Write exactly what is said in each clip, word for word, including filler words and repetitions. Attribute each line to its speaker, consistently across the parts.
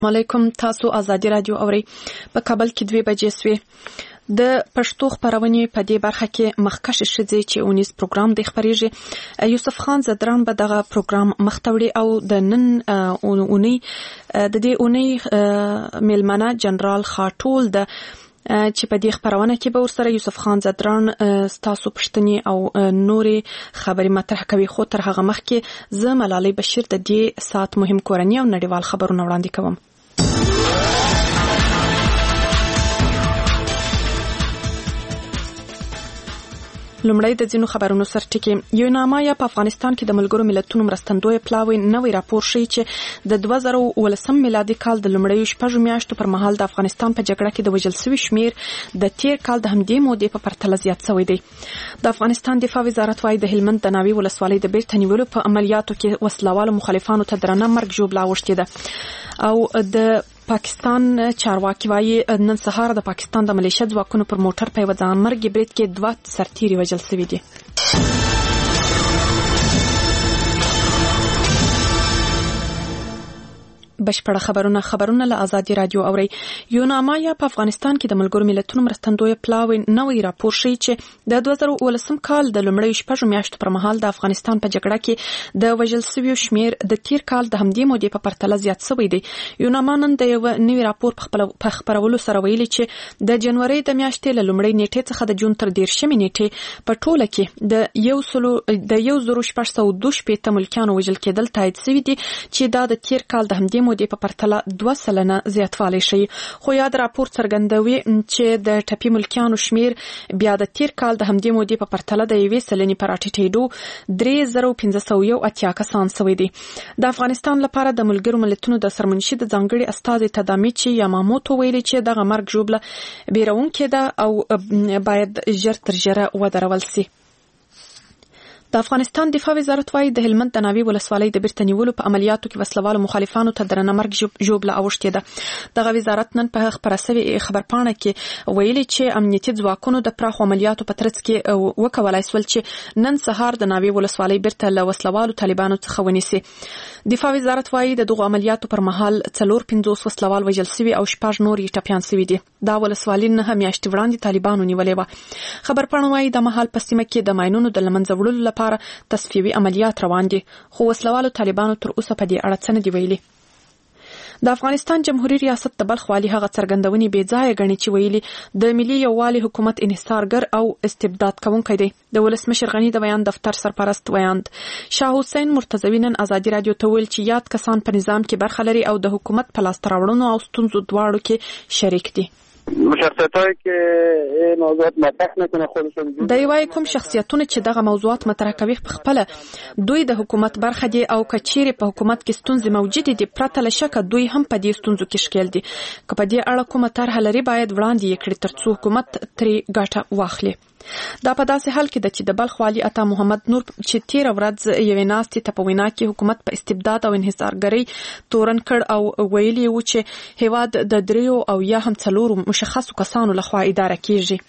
Speaker 1: علیکم. تاسو آزادي رادیو اورئ. په کابل کې دوه بجې سوې. د پښتو خبرونې په دې برخه کې مخکښ ښځې چې اونیز پروګرام د خبرېږي یوسف خان زدران به دغه پروګرام مختوړي او د نن اونۍ د دې اونۍ میلمنه جنرال خاټول د چې په دې خبرونه کې به ورسره یوسف خان زدران ستاسو پښتني او نورې خبرې مطرح کوي. خو تر هغه مخکې زه ملالۍ بشیر د دې سات مهم کورني او نړیوال خبرونه وړاندې کوم. لومړی د ځینو خبرونو سرټکی. یوناما یا په افغانستان کې د ملګرو ملتونو مرستندوی پلاوی نوې راپور ښیي چې د دوه زره ولسم میلادي کال د لومړیو شپږو میاشتو پر مهال د افغانستان په جګړه کې د وژل شوي شمیر د تیر کال د همدې مودې په پرتله زیات شوی دی. د افغانستان دفاع وزارت وايي د هلمند د ناوې ولسوالۍ د بیرته نیولو په عملیاتو کې وسلوالو مخالفانو ته درنه مرګ ژوبله اوښتې ده. او د پاکستان چارواکي وايي نن سهار د پاکستان د ملیشیا ځواکونو پر موټر په یوه ځانمرګي برید کې دوه سرتیري وژل شوي دي. بشپړه خبرونه خبرونه له آزادي رادیو اوري. یوناما یا په افغانستان کې د ملګرو ملتونو مرستندوی پلاوی نوې راپور ښیي چې د دوه زره ولسم کال د لومړیو شپږو میاشتو پر مهال د افغانستان په جګړه کې د وژل شویو شمیر د تیر کال د همدې مودې په پرتله زیات شوی دی. یوناما نن د یو نوي راپور په خبرولو سره ویلي چې د جنوري د میاشتې له لومړۍ نیټې څخه د جون تر دیرشمې نیټې په ټوله کې د یو سلو د یو زرو شپږ سوه دوه شپېته ملکیانو وژل کېدل تایید شوي دي چې دا د تیر کال د همدې مودې په پرتله دوه سلنه زیاتوالی شي. خو یاد راپور څرګندوي چې د ټپي ملکیانو شمیر بیا د تیر کال د همدې مودې په پرتله د یوې سلنې په راټیټېدو درې زره پنځه سوه یو اتیا کسان شوي دي. د افغانستان لپاره د ملګرو ملتونو د سرمنشي د ځانګړي استازي تدامیچي یاماموتو ویلي چې دغه مرګ ژوبله بیرونکې ده او باید ژر تر ژره ودرول شي. د افغانستان دفاع وزارت وايي د هلمند د ناوې ولسوالۍ د بیرته نیولو په عملیاتو کې وسلوالو مخالفانو ته درنه مرګ ژوبله اوښتې ده. دغه وزارت نن په خبره شوې خبرپاڼه کې ویلي چې امنیتي ځواکونو د پراخو عملیاتو په ترڅ کې وکولای شول چې نن سهار د ناوې ولسوالۍ بیرته له وسلوالو طالبانو څخه ونیسي. دفاع وزارت وايي د دغو عملیاتو پر مهال څلور پنځوس وسلوال وژل شوي او شپږ نور یې ټپیان شوي دي. دا ولسوالۍ نهه میاشتې وړاندې طالبانو نیولې وه. خبرپاڼه وايي د مهال په سیمه کې د ماینونو د له منځه وړلو لپاره تصفیوي عملیات روان دي. خو وسلوالو طالبانو تر اوسه په دې اړه څه نه دي ویلي. د افغانستان جمهوریت ریاست د بلخ والي هغه څرګندونې بې ځایه ګڼي چې ویلي د ملي یووالي حکومت انحصارګر او استبداد کوونکی دی. د ولسمشر غني د بیان دفتر سرپرست ویاند شاه حسین مرتضوی نن آزادي رادیو ته ویل چې یاد کسان په نظام کې برخه لري او د حکومت په لاسته راوړنو او ستونزو دواړو کې شریک دي.
Speaker 2: مشخصاتایی که این موضوعات مطرح میکنه خودشون
Speaker 1: دی وايي کوم شخصیتونه چې دغه موضوعات مطرح کوي خپل دوی د حکومت برخه دي او کچيري په حکومت کې ستونزې موجود دي پرته له شک دوی هم په دې ستونزو کې شکل دي. که په دې اړه کومه طرح لري باید وړاندې یې کړي ترڅو حکومت ترې ګټه واخلي. دا په داسې حال کې د چې د بلخ والي عطا محمد نور چې تیر ورځ یوې ناستې ته په وینا کې حکومت په استبداد او انحصارګرۍ تورن کړ او ویلي و چې هیواد د دریو او یا هم څلورو مشخصو کسانو لخوا اداره کیږي.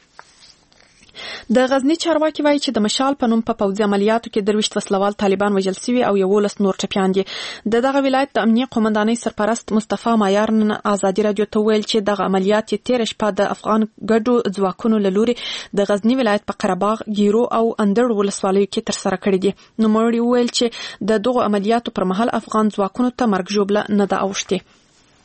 Speaker 1: د غزنی چارواکي وايي چې د مشال په نوم په پوځي عملیاتو کې درويشت وسلوال طالبان وژل شوي او یولس نور ټپیان دي. د دغه ولایت د امنیه قومندانۍ سرپرست مصطفی مایار نن آزادي رادیو ته ویل چې دغه عملیات تیر شپه د افغان ګډو ځواکونو له لوري د غزنی ولایت په قرهباغ، ګیرو او اندړ ولسوالیو کې تر سره کړي دي. نو مړی ویل چې د دغه عملیاتو پر مهال افغان ځواکونو ته مرګ ژوبله نه ده اوښتې.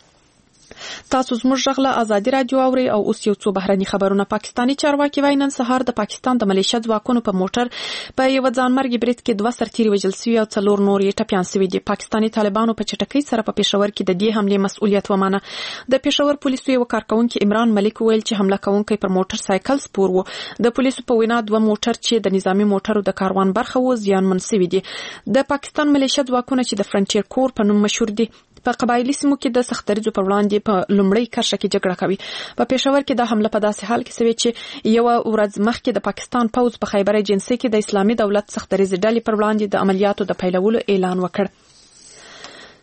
Speaker 1: تاسو زموږ غږ له آزادي رادیو اورئ او اوس یو څو بهرني خبرونه. پاکستاني چارواکي وايي نن سهار د پاکستان د ملیشیا ځواکونو په موټر په یو ځانمرګي برید کې دوه سرتیري وژل شوي او څلور نور یې ټپیان شوي دي. پاکستاني طالبانو په چټکۍ سره په پېښور کې د دې حملې مسؤلیت ومانه. د پېښور پولیسو یو کارکونکي عمران ملک ویل چې حمله کوونکی پر موټر سایکل سپور و. د پولیسو په وینا دوه موټر چې د نظامی موټرو د کاروان برخه و زیانمن شوي دي. د پاکستان ملیشیا ځواکونه چې د فرنټیر کور په نوم مشهور دي په قبایلی سیمو کې د سختدریځو پر وړاندې په لومړۍ کرښه کې جګړه کوي. په پېښور کې د حمله په داسې حال کې شوې چې یو ورځ مخکې د پاکستان پوځ په خیبر ایجنسي کې د اسلامي دولت سختدریځ ډلې پر وړاندې د عملیاتو د پیلولو اعلان وکړ.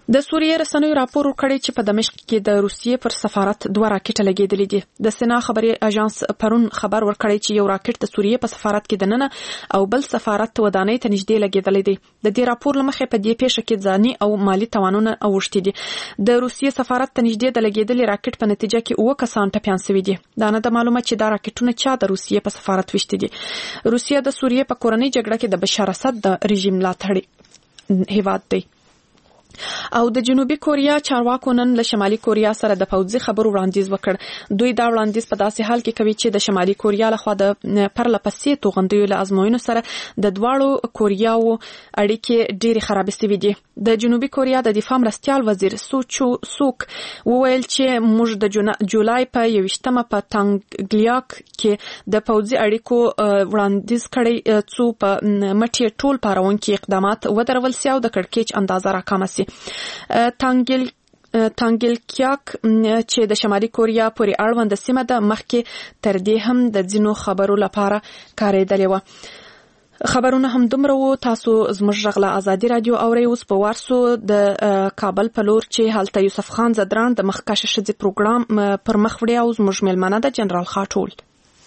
Speaker 1: د سوریې رسنیو راپور ورکړی چې په دمشق کې د روسیې پر سفارت دوه راکټ لګېدلې دي. د سنا خبري اژانس پرون خبر ورکړی چې یو راکټ د سوریې په سفارت کې دننه او بل سفارت ودانۍ ته نږدې لګېدلې دي. د دې راپور لمخې په دې پیښه کې ځاني او مالی تاوانونه اوښتي دي. د روسیې سفارت ته نږدې د لګېدلې راکټ په نتیجه کې اوه کسان ټپیان شوي دي. دا نه د معلومه چې دا راکټونه چا د روسیې په سفارت وشتي دي. روسیه د سوریې په کورنۍ جګړه کې د بشار اسد د رژیم ملاتړي هیواد دی. او د جنوبي کوریا چارواکو نن له شمالي کوریا سره د پوځي خبرو وړاندیز وکړ. دوی دا وړاندیز په داسې حال کې کوي چې د شمالي کوریا لخوا د پرلپسې توغندیو له ازموینو سره د دواړو کوریاو اړیکې ډېرې خرابې شوې دي. د جنوبي کوریا د دفاع مرستیال وزیر سو چو سوک وویل چې موږ د جولای په یوویشتمه په تانګلیاک کې د پوځي اړیکو وړاندیز کړی څو په مټې ټول پارونکي اقدامات ودرول سي او د کړکېچ اندازه راکمه سي. تانګل تانګلکیاک چې د شمالي کوریا پورې اړوند سیمه ده مخکې تر دې هم د ځینو خبرو لپاره کارېدلې و. خبرونه هم دومره وو. تاسو زموږ غږ له ازادي رادیو اورئ. اوس په وارسو د کابل په لور چې هلته یوسف خان زدران د مخکښ ښځې پروګرام پر مخ وړي او زموږ میلمنه ده جنرال خاټول.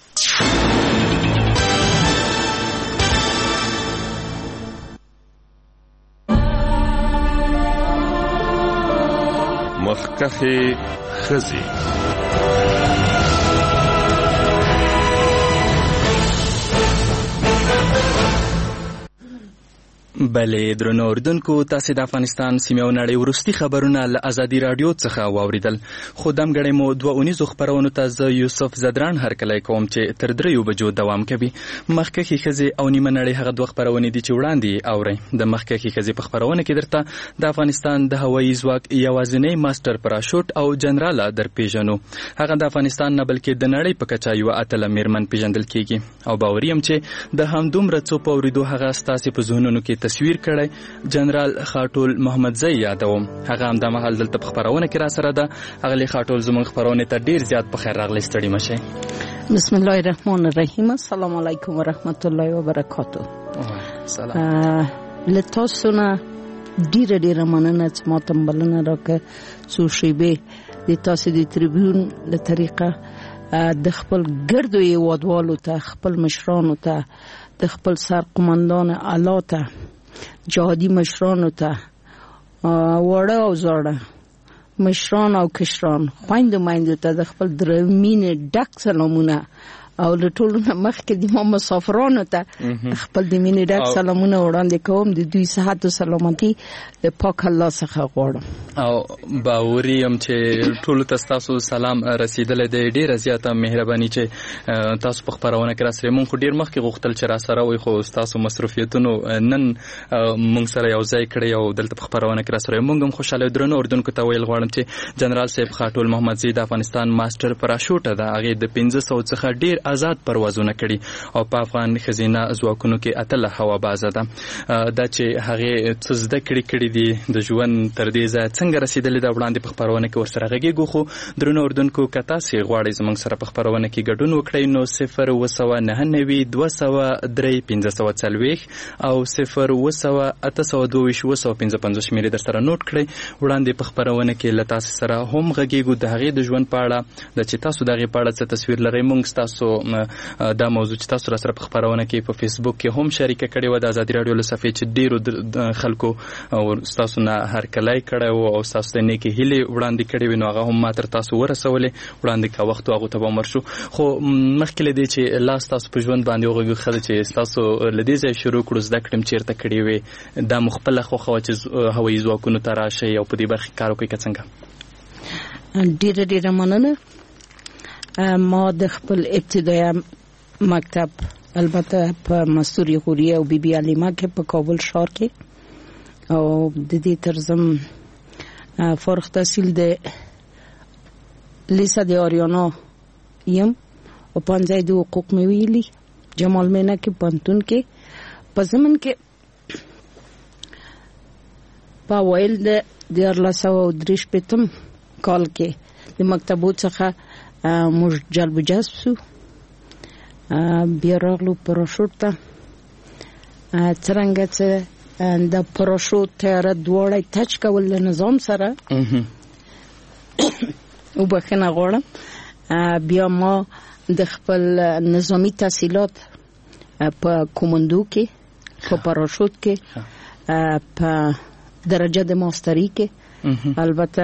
Speaker 3: مخکښې ښځې.
Speaker 4: بله درنو اردوونکو، تاسې د افغانستان سیمې او نړۍ وروستي خبرونه له ازادي راډیو څخه واوریدل. خو دمګړی مو دوه اونیزو خپرونو ته زه یوسف زدران هرکلی کوم چې تر دریو بجو دوام کوي. مخکښې ښځې او نیمه نړۍ هغه دوه خپرونې دي چې وړاندې اورئ. د مخکښې ښځې په خپرونه کې درته د افغانستان د هوایي ځواک یوازینی ماسټر پراشوټ او جنراله در پیژنو. هغه د افغانستان نه بلکې د نړۍ په کچه یوه اتله میرمن پیژندل کیږي او باوري یم چې د همدومره څو په اورېدو هغه ستاسې په ذهنونو کې تصویر کړی. جنرال خاټول محمدزی یادوم، هغه هم د مهال دلته په خبرونه کې را سره ده. اغلی خاټول زموږ خبرونه ته ډیر زیات په خیر راغلی. ستړي مشئ.
Speaker 5: بسم الله الرحمن الرحیم. السلام علیکم و رحمت الله و برکاته.
Speaker 4: سلام.
Speaker 5: لتاسو نه ډیره ډیره مننه چې ما ته بلنه راکړه څو شیبې د تاسو د تریبیون له طریقه د خپل ګردو هیوادوالو ته، خپل مشرانو ته، د خپل سرقمندان اعلی ته، جهادي مشرانو ته، وړه او زاړه مشران او کشران، خویندو میندو ته د خپل درمینې ډک سلامونه او له ټولو نه مخکې د ما مسافرانو ته خپل د مینې ډک سلامونه وړاندې کوم. د دوی صحت او سلامتي د پاک الله څخه غواړم.
Speaker 4: او باوري یم چې ټولو ته ستاسو سلام رسیدلی دی. ډېره زیاته مهرباني چې تاسو په خپرونه کې راسره. مونږ خو ډېر مخکې غوښتل چې راسره وئ، خو ستاسو مصروفیتونو نن مونږ سره یو ځای کړی او دلته په خپرونه کې راسره. مونږ هم خوشحاله درنو اردوونکو ته ویل غواړم چې جنرال صاحب خاټول محمدزی د افغانستان ماسټر پراشوټه ده. هغې د پنځه سوه څخه ډېر آزاد پروازونه کړي او په افغان ښځینه ځواکونو کې اتله هوا بازه ده. دا چې هغې څه زده کړي کړي دي د ژوند تر دې ځایه څنګه رسېدلې ده، وړاندې په خپرونه کې ورسره غږېږو. خو درنو اردوونکو، که تاسې غواړئ زموږ سره په خپرونه کې ګډون وکړئ نو صفر اوه سوه نهه نوي دوه سوه درې پنځه سوه څلوېښت او صفر اوه سوه اته سوه دوه ویشت اوه سوه پنځه پنځوس شمېرې در سره نوټ کړئ. وړاندې په خپرونه کې له تاسې سره هم غږېږو د هغې د ژوند په اړه، د چې تاسو د هغې په اړه څه تصویر لرئ. موږ ستاسو دا موضوع چې تاسو را سره په خپرونه کې په فیسبوک کې هم شریکه کړې وه د ازادي راډیو له صفحې، چې ډېرو خلکو ستاسو نه هرکلی کړی و او ستاسو ته نیکې هیلې وړاندې کړې وې، نو هغه هم ما تر تاسو ورسولې. وړاندې که وخت و هغو ته به هم ورشو. خو مخکې له دې چې لاس تاسو په ژوند باندې وغږو، ښه ده چې ستاسو له دې ځایه شروع کړو. زده کړې م چېرته کړې وې، دا مو خپله خوښه وه چې هوایي ځواکونو ته راشئ او په دې برخې کار وکړئ که څنګه؟
Speaker 5: ډیره ډیره مننه. ما د خپل ابتدایه مکتب البته په مستوری غوریه او بی بی علیمه کې په کابل ښار کې او د دې ترزم فارغ تحصیل د لیسا د آریانا یم او پنځه د حقوق مې ویلي جمال مینا کې پنتون کې په زمن کې په ویل د دیارلس سوه درې شپېتم کال کې د مکتبو څخه موږ جلب جذب شو. بیا راغلو پراشوټ ته څرنګه چې د پراشوت تیاره دواړه ټچ کول له نظام سره او بخنه غواړم. بیا ما د خپل نظامی تحصیلات په کومندو کې په پراشوت کې په درجه د ماستری کې البته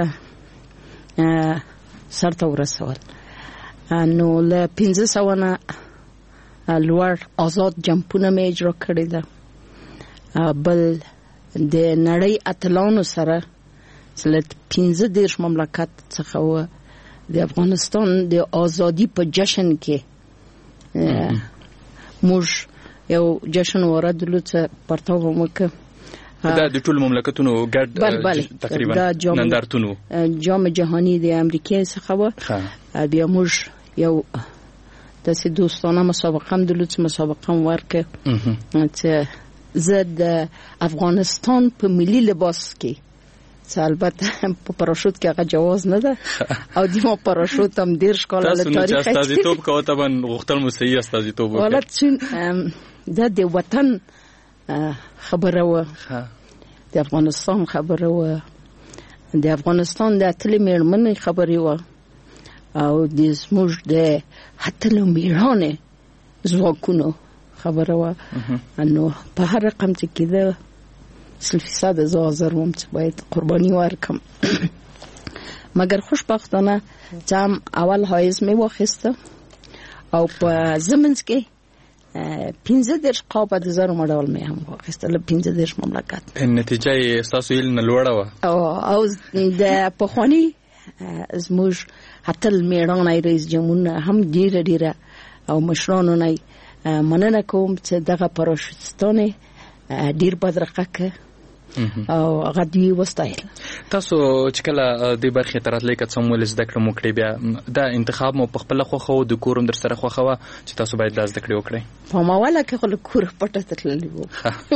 Speaker 5: سرته ورسول. نو له پنځه سوه نه لوړ آزاد جمپونه مې اجرا کړې ده. بل د نړۍ اتلانو سره له پنځه دېرش مملکت څخه و د افغانستان د آزادی په جشن کې موږ یو جشن وردلو چې پرتاو وکړ.
Speaker 4: دا د ټول مملکتونو ګډ تقریبا نندارتون
Speaker 5: جام جهانی د امریکا څخه و. بیا موږ یو داسې دوستانه مسابقه هم درلود چې مسابقه هم ورکړه چې زه د افغانستان په ملي لباس کې چې البته په پراشوت کې هغه جواز نه ده او د ما پراشوت هم ډېر ښکلی له تاریخ
Speaker 4: تاسو چې استازیتوب کوئ طبعا غوښتل مو صحیح استازیتوب وکړئ.
Speaker 5: حالت چون دا د وطن خبره وه، د افغانستان خبره وه، د افغانستان د اتلې مېرمنې خبرې وه او د زموږ د اتلو مېړانې ځواکونو خبره وه. نو په هر رقم چې کېده سل فیصد زه حاضر وم چې باید قرباني ورکړم. مګر خوشبختانه چې هم اول حایز مې واخیسته او په زمنځ کې پنځه دېرش قابه د زرو مډال مې هم واخیسته له پنځه دېرش مملکت.
Speaker 4: نتیجه یې ستاسو هیله نه لوړه وه
Speaker 5: او د پخواني زموږ اتل مېړانه رئیس جمهور هم ډېره ډېره او مشرانو نه مننه کوم چې دغه پراشوتستانې ډېر بدرقه که او هغه دوی وستایل.
Speaker 4: تاسو چې کله دې برخې ته راتلئ که څه هم ولې زده کړه مو کړې بیا دا انتخاب مو په خپله خوښه و د کور هم در سره خوښه وه چې تاسو باید دا زده کړې وکړئ؟
Speaker 5: په ماوله کې خو له کوره پټه تللي وو.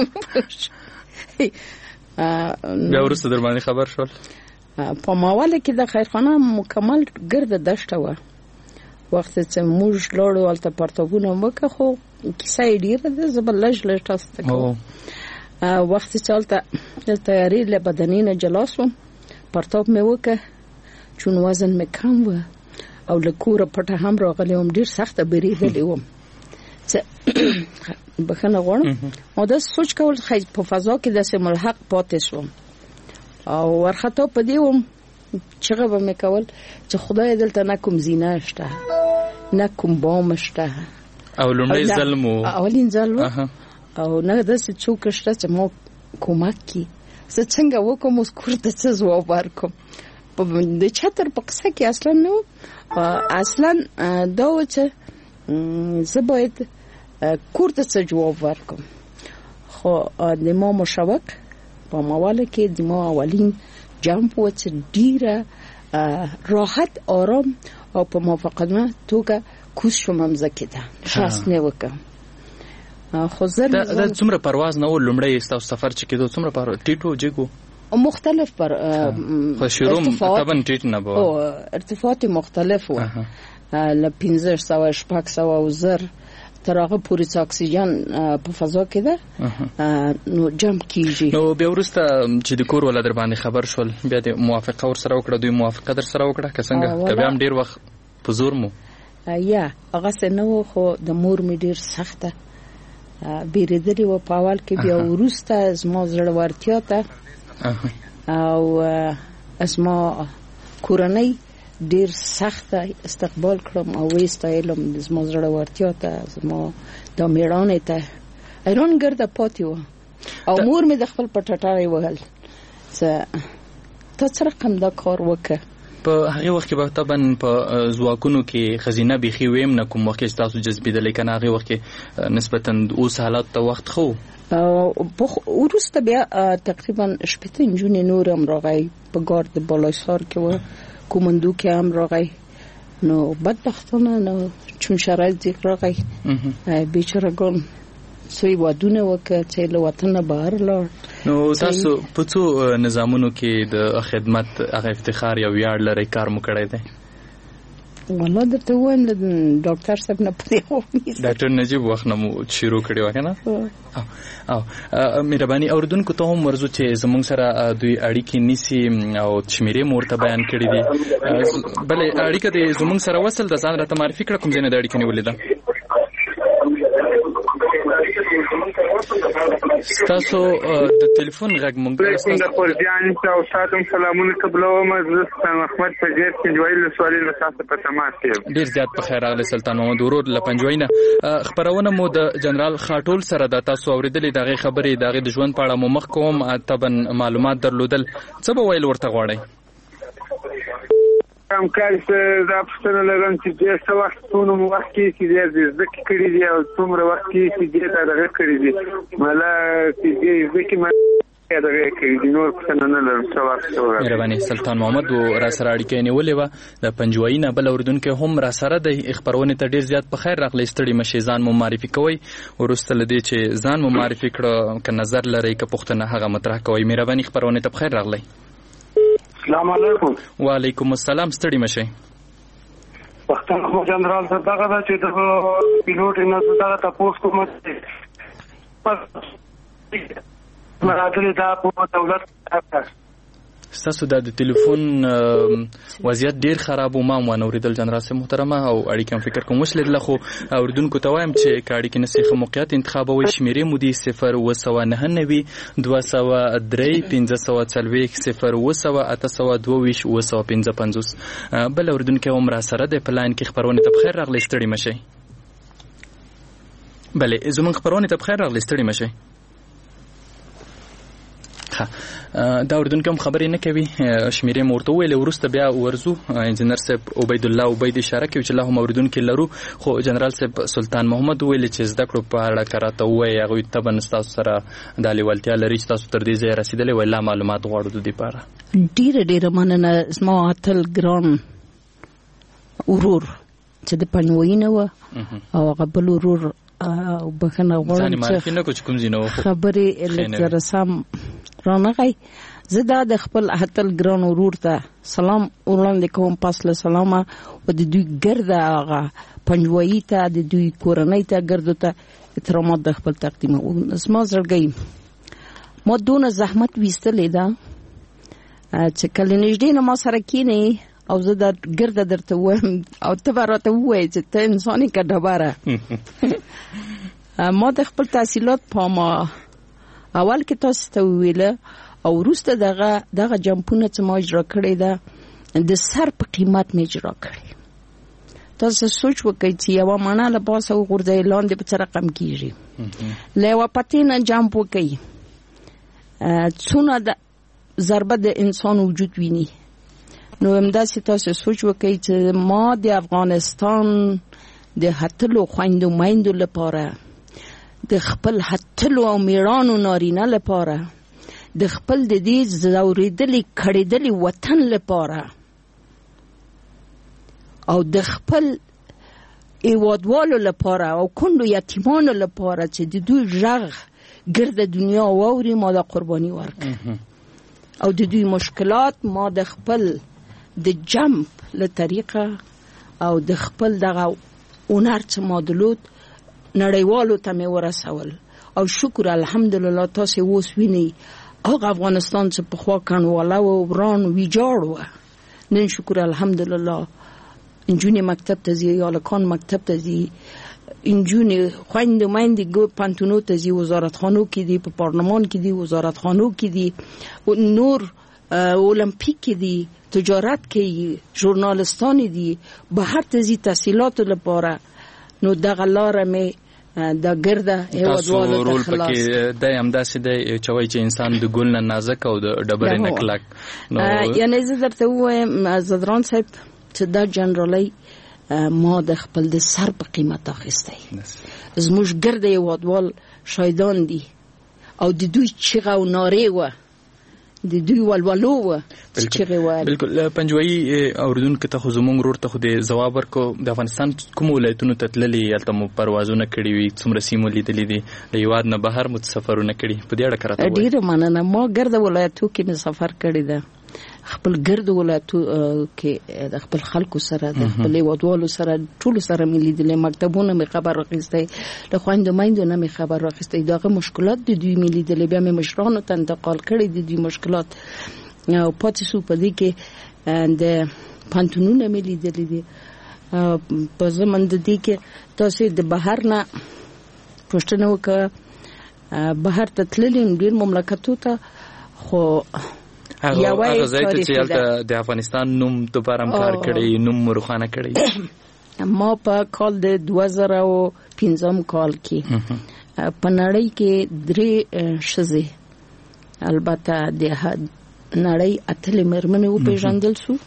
Speaker 4: بیا وروسته در باندې خبر شول؟
Speaker 5: په ماوله کې د خیرخانه مکمل ګرده دشته وه. وخت چې موږ لاړو هلته پرتابونه وکړه خو کیسه یې ډېره ده، زه به لږ لږ تاسو ته کوم. وخت چې هلته د تیارې له بدنې نه جلا شوم پرتاب مې وکړه چون وزن مې کم و او له کوره پټه هم راغلی وم، ډېر سخته بیرېدلی وم چې بخښنه غواړم. ما داسې سوچ کول په فضا کې داسې ملحق پاتې شوم او ورخطا په دې وم چغه به مې کول چې خدای دلته نه کوم زینه شته نه کوم بام شته
Speaker 4: او لومړی ځل مو
Speaker 5: اولین ځل و او نه داسې څوک شته چې ما کومک کړي. زه څنګه وکړم اوس کور ته څه ځواب ورکړم؟ د چتر په قصه کې اصلا نه و. اصلا دا و چې زه باید کور ته څه جواب ورکړم. خو د ما مشوق په مواله کې د ما اولین جمپ و چې ډیره راحت آرام او په موافقتنه توګه کوز شوم مځکې ته شاست نه وکړم. خو زه
Speaker 4: دا څومره پرواز نه و لومړی ستاسو سفر چې کېدو؟ څومره پرواز ټیټ و جګ و؟
Speaker 5: مختلف پر
Speaker 4: خو شروع طبعا ټیټ نه و،
Speaker 5: ارتفاعات مختلف و له پنځه سوه شپږ سوه او زر تر هغه پورې چې اکسیجن په فضا کې ده نو جمپ کیږي. نو
Speaker 4: بیا وروسته چې د کور والا در باندې خبر شول بیا د موافقه ورسره وکړه؟ دوی موافقه در سره وکړه که څنګه؟ که بیا هم ډېر وخت په زور مو؟
Speaker 5: یا هغسې نه و خو د مور مې ډېر سخته بیرېدلې وه په اول کې. بیا وروسته زما زړورتیا ته او زما کورنۍ ډېر سخته استقبال کړم او ویستایلم زما زړورتیا ته، زما دا مېړانې ته. ایران ګرده پاتې وه او مور مې د خپل په ټټاری وهل چې تا څه رقم دا کار وکړه.
Speaker 4: په هغې وخت کې به طبعا په ځواکونو کې ښځینه بیخي ویم نه کوم وخت کې ستاسو جذبېدلی که نه هغې وخت کې نسبتا اوس حالات ته وخت ښه و؟
Speaker 5: وروسته بیا تقریبا شپېته نجونې نور هم راغی په ګارد بالایسار کې و، کومندو کې هم راغی. نو بدبختانه نو چون شرایط دیګ راغی بیچارهګان څوی وادونه وکړه چې له وطنه بهر لاړ.
Speaker 4: نو تاسو په څو نظامونو کې د خدمت هغه افتخار یا ویاړ لرئ کار مو کړی دی؟
Speaker 5: والله درته وایم د ډاکټر صاحب نه پدې خو
Speaker 4: ډاکټر نجیب وخت نه مو شروع کړی و کنه او مهرباني اوردونکو ته هم ورزو چې زموږ سره دوی اړیکې نیسی او شمیرې مورته بیان کړی دي بلې اړیکه د زموږ سره وصل د ځان راته معرفي کړه کوم ځای نه د اړیکې نیولې ده ستاسو د ټلیفون غږ مونږ
Speaker 2: څنګه پرځان او تاسو سلامونه قبلوم عزت احمد فجر پنځوي له سوالي له تاسو په تماس کې
Speaker 4: ډیر زیات په خیر راغلی سلطان محمد ورور له پنځوي نه خبرونه مو د جنرال خاټول سره د تاسو اوریدلې دغه خبرې دغه د ژوند په اړه مو مخ کوم تبن معلومات درلودل څه به ویل ورته غواړئ
Speaker 2: هم کار څه د پښتنو لرم چې د څه وخت څونو وخت کې چې د ځکه کړی دی او څومره وخت کې چې د دغه کړی دی مله چې د ځکه ما دغه کړی دی نور څه نه لرم څه وخت
Speaker 4: مهرباني سلطان محمد و را سره اړیکې نیولې و د پنځوي نه بل اوردونکو هم را سره د خبرونه ته ډیر زیات په خیر راغلی ستړي مشي ځان مو معرفي کوي ورسته لدی چې ځان مو معرفي کړه ک نظر لري ک پښتنه هغه مطرح کوي مهرباني خبرونه ته په خیر راغلی
Speaker 2: السلام علیکم
Speaker 4: وعلیکم السلام ستړي مشه
Speaker 2: پښتون خو جنرال څه دغه چې د پیلوټ نه دغه تاسو کوم مراتب دا په دولت
Speaker 4: ستاسو د ټلیفون وضعیت ډیر خراب و ما مو اوریدل جنرال صاحب محترمه او اړیکې فکر کوم وشلې لخوا اوردونکو ته وایم چې کاړي کې نسخه موقعیت انتخابوي شمیرې مودي صفر و سوا نه نوي دوه سوا درې پنځه سوا څلوېښت صفر و سوا اته سوا دوه ویش و سوا پنځه پنځوس بل اوردونکو هم را سره د پلان کې خبرونه ته بخیر راغلی ستړي مشي بله زمون خبرونه ته بخیر راغلی ستړي مشي دا اردن کوم خبرې نه کوي شمیرې مورته ویل ورسته بیا ورزو انجنیر صاحب عبید الله عبید اشاره کوي چې الله هم اردن کې لرو خو جنرال صاحب سلطان محمد ویل چې زده کړو په اړه کراته وای هغه تبن تاسو سره د لیوالتیا لري چې تاسو تر دې ځای رسیدلې ولا معلومات غواړو د دې لپاره
Speaker 5: ډیر ډیر مننه اسمو اتل ګران ورور چې د پنوینه و او قبل ورور او بخنه غواړم چې خبرې لږ سم رانغی زدا د خپل اتل ګران ورور ته سلام وړاندې کوم پاس له سلامه او د دوی ګرده هغه پنځوي ته د دوی کورنۍ ته ګرده ته احترامات د خپل تقدیم او اسما زړګي ما دون زحمت وستلې ده چې کله نږدې نه ما سره کینی او زه د ګرده درته وایم او ته راته وایې چې ته انساني کډبره ما د خپل تحصیلات په ما اول کې تاسو ته ویله او وروسته دغه دغه جمپونه چې ما اجرا کړی ده د سر په قیمت مې اجرا کړی تاسو سوچ وکړئ چې یو معنا له پاسه وګورئ لاندې په څه رقم کیږي له یو پټینه جمپ وکړئ څونه د ضربه د انسان وجود ویني نو همداسې تاسو سوچ وکړئ چې ما د افغانستان د هتلو خویندو میندو لپاره د خپل هتلو او میړانو نارینه لپاره د خپل د دې زوریدلې کړېدلې وطن لپاره او د خپل ایوادوالو لپاره او کندو یتیمانو لپاره چې د دوی ژغ ګرد دنیا واوري ما د قرباني ورکړ او د دوی مشکلات ما د خپل د جمپ له طریقه او د خپل دغه اونر چې مادلوت نړیوالو ته مې ورسول او شکر الحمدلله تاسو اوس وینئ هغه افغانستان چې په خوا کنواله و وران ویجاړ و نن شکر الحمدلله انجونې مکتب ته ځي یا لکان مکتب ته ځي انجونې خویندې میندې ګو پانتونو ته ځي وزارتخانو کې دي په پارلمان کې دي وزارتخانو کې دي نور اولمپیک کې دي تجارت کې ژورنالستان دي بهر ته ځي تحصیلات لپاره نو دغه لاره مې دا ګرده هیوادوالو ته خلاص
Speaker 4: د همداسې د چوي چې انسان د ګل نه نازک او د ډبرې نه کلک
Speaker 5: نو یعنی زه درته وایم زدران صاحب چې دا جنرالي ما د خپل د سر په قیمت اخیسته زموږ ګرده هیوادوال شایدان دي او د دوی چیغه او ناره و د دوی ولولو و چیغه و
Speaker 4: بالکل پنځوي اوردون کې ته زموږ ورور ته د جواب ورکو د افغانستان کوم ولایتونو ته تللي الته مو پروازونه کړی وي څومره سیمو لیدلې دي د یواد نه بهر مو سفرونه کړی په دې اړه کراته
Speaker 5: ډیر مننه ما ګرده ولایتو کې سفر کړی ده خپل ګرد ولایتو کې د خپل خلکو سره د خپل هیوادوالو سره ټول سره مې لیدلې، مکتبونه مې خبر راخیستې، د خویندو میندو نه مې خبر راخیستې، دغه مشکلات د دوی مې لیدلې، بیا مې مشرانو ته انتقال کړي د دوی مشکلات او پاتې شو په دې کې د پانتونونه مې لیدلې دي. په زمند دي کې تاسو د بهر نه پښتنه وکړه، بهر ته تللیم ډیر مملکتو ته، خو
Speaker 4: هغه ځای ته چې هلته د افغانستان نوم دوباره هم کار کړی، نوم روښانه کړی.
Speaker 5: ما په کال د دوه زره او پنځم کال کې په نړۍ کې درې ښځې، البته د نړۍ اتلې مېرمنې وپېژندل شو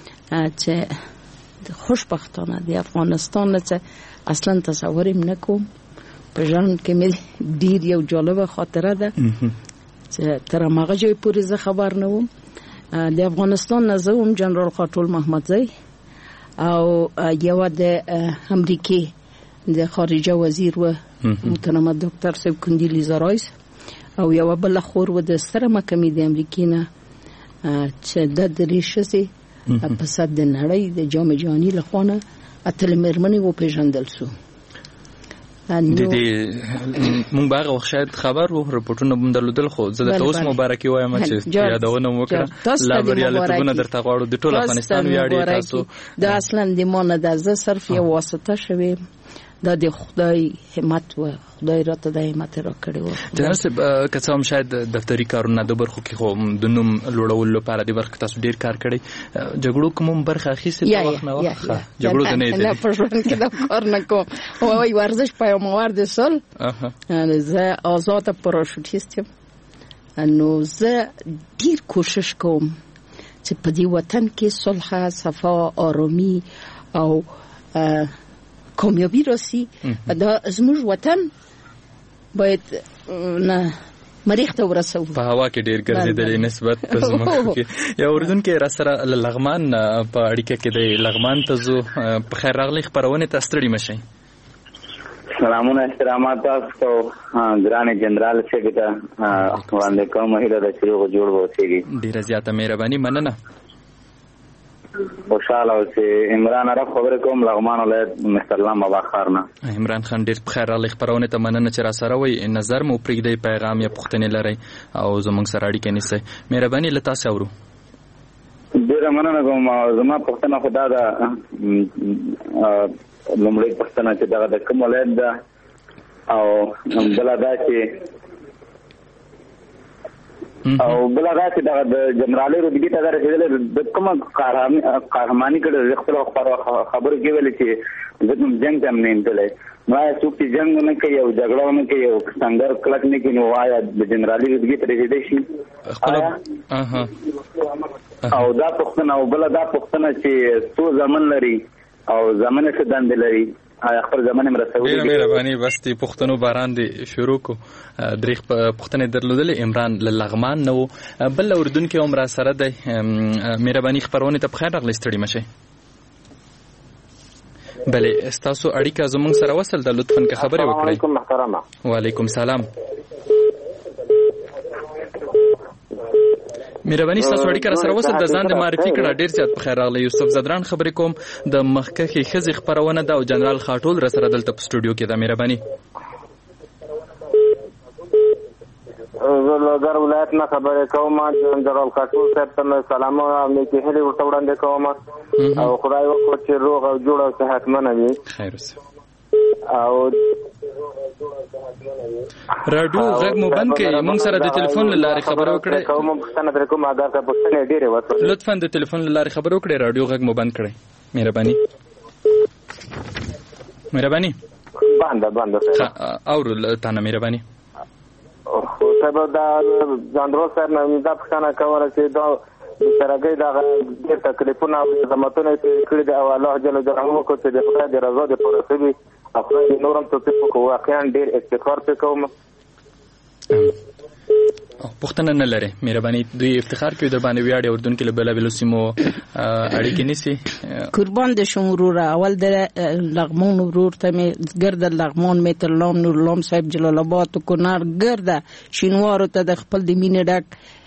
Speaker 5: چې خوشبختانه د افغانستان نه اصلا تصور یې نه کوم. په ژوند کې مې ډیر یو جالبه خاطره ده چې تر هغه ځای پورې زه خبر نه وم. د افغانستان نه زه وم جنرال خاټول محمدزی او یو د امریکې د خارجه وزیر و محترمه ډاکټر صاحب کندیلیزا رایس او یو بل خور و د ستره محکمې د امریکې نه چې د درې ښځې په صد د نړۍ د جام جهاني لخوا نه اتلې مېرمنې وپېژندل شو.
Speaker 4: د دې مونږ باغ وخت شاید خبر وو رپورټونه هم درلودل، خو زه د اوس مبارکي وایم چې یادونه وکړه. لا بریالیتوبونه درته غواړو، د ټول افغانستان ویاړې تاسو.
Speaker 5: دا اصلا د ما نه ده، زه صرف یو واسطه شوم، دا د خدای همت و، خدای راته د همت را کړی و.
Speaker 4: جنرال صاحب که څه هم شاید دفتري کارونه د برخو کې خو د نوم لوړولو لپاره د برخه تاسو ډیر کار کړی، جګړو کوم برخه اخیستې په وخت نه وخت جګړو ته نه
Speaker 5: نه په ژوند کې دا کار نه کوم. وای ورزش پیاموار د سال زه آزاد پاراشوتیست یم، نو زه ډیر کوشش کوم چې په دې وطن کې صلح، صفا، آرامی او کامیابی راسي. دا زموږ وطن باید نه مریخ ته ورسو.
Speaker 4: په هوا کې ډیر ګرځېدلې نسبت په زموږ کې. یا اردن کې را سره لغمان په اړیکه کې د لغمان ته زو په خیر راغلی خبرونه ته ستړي مشي.
Speaker 6: سلامونه احترامات تاسو ګران جنرال صاحب ته وړاندې کوم، هیله ده چې یو جوړ ووسیږي.
Speaker 4: ډیره زیاته مهرباني، مننه.
Speaker 6: خوشاله او چې عمران عرب خبرې کوم لغمان ولایت مسترلام بابا خارنه.
Speaker 4: عمران خان ډیر بخیر راغلی خبرونه ته مننه چې را سره وي. نظر مو پرېږدئ، پیغام یا پوښتنې لرئ او زموږ سره اړیکه نیسئ. مهرباني له تاسو اورو.
Speaker 6: ډیره مننه کوم. زما پوښتنه خدا ده، لومړی پوښتنه چې دغه د کوم ولایت ده او بله دا چې او بل هغه چې د جنرالي رتبې ته رسېدل د کومه قهرماني کړې خپل خبرو کې ویل چې زه جنګ ته نه انتلې ما څوک چې جنګ نه کوي او جګړه نه کوي او څنګه کلک نه کوي، نو وایا د جنرالي رتبې ته رسېدل شي. او دا پوښتنه او بل دا پوښتنه چې څو ځمن لري او ځمنه څه دندې لري، آیا خپل ځمنه مرسولې؟
Speaker 4: ډېره مهرباني. بس د پوښتنو باران دې شروع کو. درې پوښتنې درلودلې. عمران له لغمان نه و، بل اردن کې هم را سره دی. مهرباني خبرونه ته بخیر راغلی، ستړي مشئ. بله ستاسو اړیکه زموږ سره وصل ده، لطفاً که خبرې وکړئ.
Speaker 6: وعلیکم محترمه.
Speaker 4: وعلیکم سلام. مهرباني ستاسو اړیکه را سره وصل ده، ځان د معرفي کړه. ډیر زیات بخیر راغلی. یوسف زدران خبرې کوم، د مخکښې ښځې خبرونه ده او جنرال خاټول را سره دلته په سټوډیو کې ده. مهرباني.
Speaker 7: زه له در ولایت نه خبرې کوم، جنرال خاټول صاحب ته مې سلامونه او نیکې هیلې ورته وړاندې کوم او خدای وکړي چې روغ او جوړ او صحتمند وي.
Speaker 4: خیر اوسه.
Speaker 7: او
Speaker 4: رادیو غږ مو بند کړئ. موږ سره د ټلیفون له لارې خبرې وکړئ.
Speaker 7: کوم پوښتنه درې کوم اگر څه پوښتنې ډېرې وکړئ.
Speaker 4: لطفاً د ټلیفون له لارې خبرې وکړئ. رادیو غږ مو بند کړئ. مهرباني. مهرباني.
Speaker 7: بنده بنده
Speaker 4: اورو تانه. مهرباني.
Speaker 7: خو صاحب دا جنرال صاحب نه دا پوښتنه کوله چې دا بیچارهګۍ دغه ډېر تکلیفونه او زحمتونه یې کړي دي او الله جل جلاله وکړي چې د خدای د رضا دپاره شوي او خدای دې نور هم توفیق وکړي. واقعا ډېر افتخار پرې کوم.
Speaker 4: پوښتنه نه لري. مهرباني. دوی افتخار کوي در باندې ویاړي. اردن کې له بېلابېلو سیمو اړیکې نیسي.
Speaker 5: قربان دې شم وروره. اول د لغمان ورور ته مې ګرده لغمان مې ترلام نورلام صاحب جلال آباد و کنر ګرده شینوارو ته د خپل د مینې ډک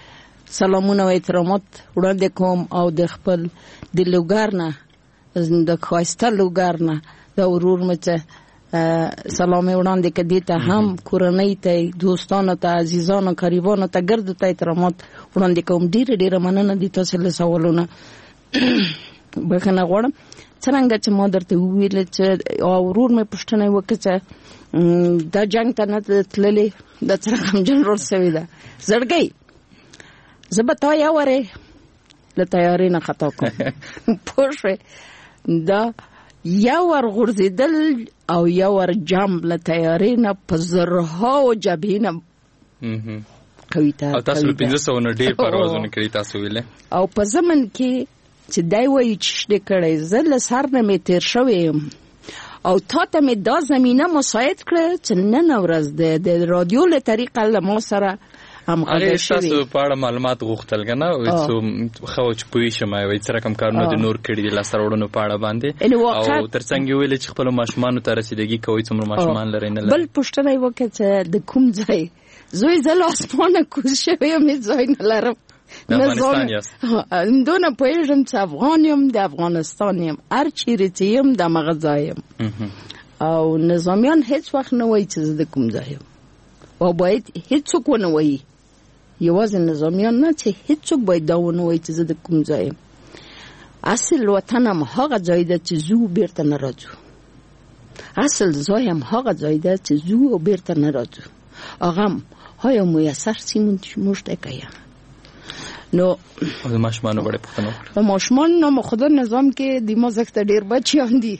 Speaker 5: سلامونه او احترامات وړاندې کوم او د خپل د لوګر نه د خواسته لوګر نه د ورور مته سلام وړاندې کړي ته هم کورنۍ ته دوستانو ته عزیزانو قریبانو ته ګرد ته احترامات وړاندې کوم. ډیر ډیر مننه دي تاسو له سوالونه. بخنه غواړم څنګه چې ما درته ویل چې ورور مې پښتنه وکړه دا جنگ ته نه تللې د څرګم جنرال سوي ده زړګي زبتا یا وره له تیاری نه خطا کوم پوښه دا یا ور غورځیدل او یا ور جام له تیاری نه په زرها او جبهینه کوي تا
Speaker 4: او تاسو په پنځه سوه نه ډیر پروازونه کړی تاسو ویله او
Speaker 5: په زمن کې چې دای وایي چې دې کړی زل سر نه می تیر شوم او تا ته می دا زمينه مساعد کړ چې نن ورځ د رادیو له طریقه له ما سره هم غږ شوی.
Speaker 4: تاسو په اړه معلومات غوښتل کنه او څو خو چې پوي شمه وي چې رقم کارونه د نور کړي د لاسره وړونو په اړه باندې او ترڅنګ ویل چې خپل ماشومان ته رسیدګي کوي څومره ماشومان لري نه
Speaker 5: بل پښتنه وکړه چې د کوم ځای زوی زل اسمانه کوز شوی مې ځای نه لرم
Speaker 4: افغانستان یاست
Speaker 5: اندونه پوهیږم چې افغان یم د افغانستان یم هر چیرې چې یم د مغه ځای یم او نظامیان هیڅ وخت نه وایي چې زه د کوم ځای یم او باید هیڅوک ونه وایي یوازې نظامیان نه چې هیڅوک باید دا ونه وایي چې زه د کوم ځای یم. اصل وطن هم هغه ځای ده چې زو بیرته نه راځو. اصل ځای هم هغه ځای ده چې زو او بیرته نه راځو. هغه های میسر سیمون موږ ته کوي نو
Speaker 4: د ماشومان وړه پښتنو
Speaker 5: د ماشومان نو خدا نظام کې د مازخت ډیر بچیان دي.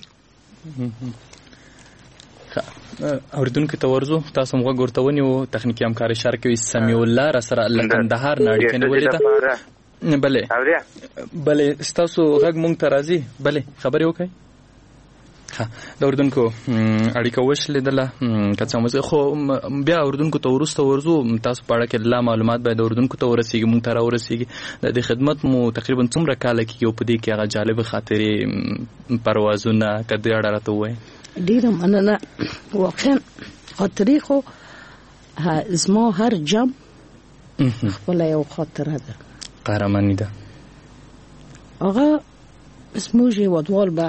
Speaker 4: اوریدونکو ته ورزو تاسو موږ ورتهونی او تخنیکی همکار شارکوي سمیع الله را سره لکندهار ناړي کنه ولیدا بله بله تاسو غږ مونږ ته راځي بله خبرې وکړئ. ها د اوریدونکو اړیکه وشلیدله که څه مزه خو بیا اوریدونکو ته ورسته ورزو تاسو په اړه کې لا معلومات باید اوریدونکو ته ورسیږي مونږ ته را ورسیږي د خدمت مو تقریبا څومره کال کې په دې کې هغه جالب خاطرې پروازونه کدی اړه راته وای
Speaker 5: ډیر مننه واقعا خاطرې خو اسمو هر جام خپل یو خاطره ده
Speaker 4: قهرمانی ده
Speaker 5: هغه اسمو جی ودوال به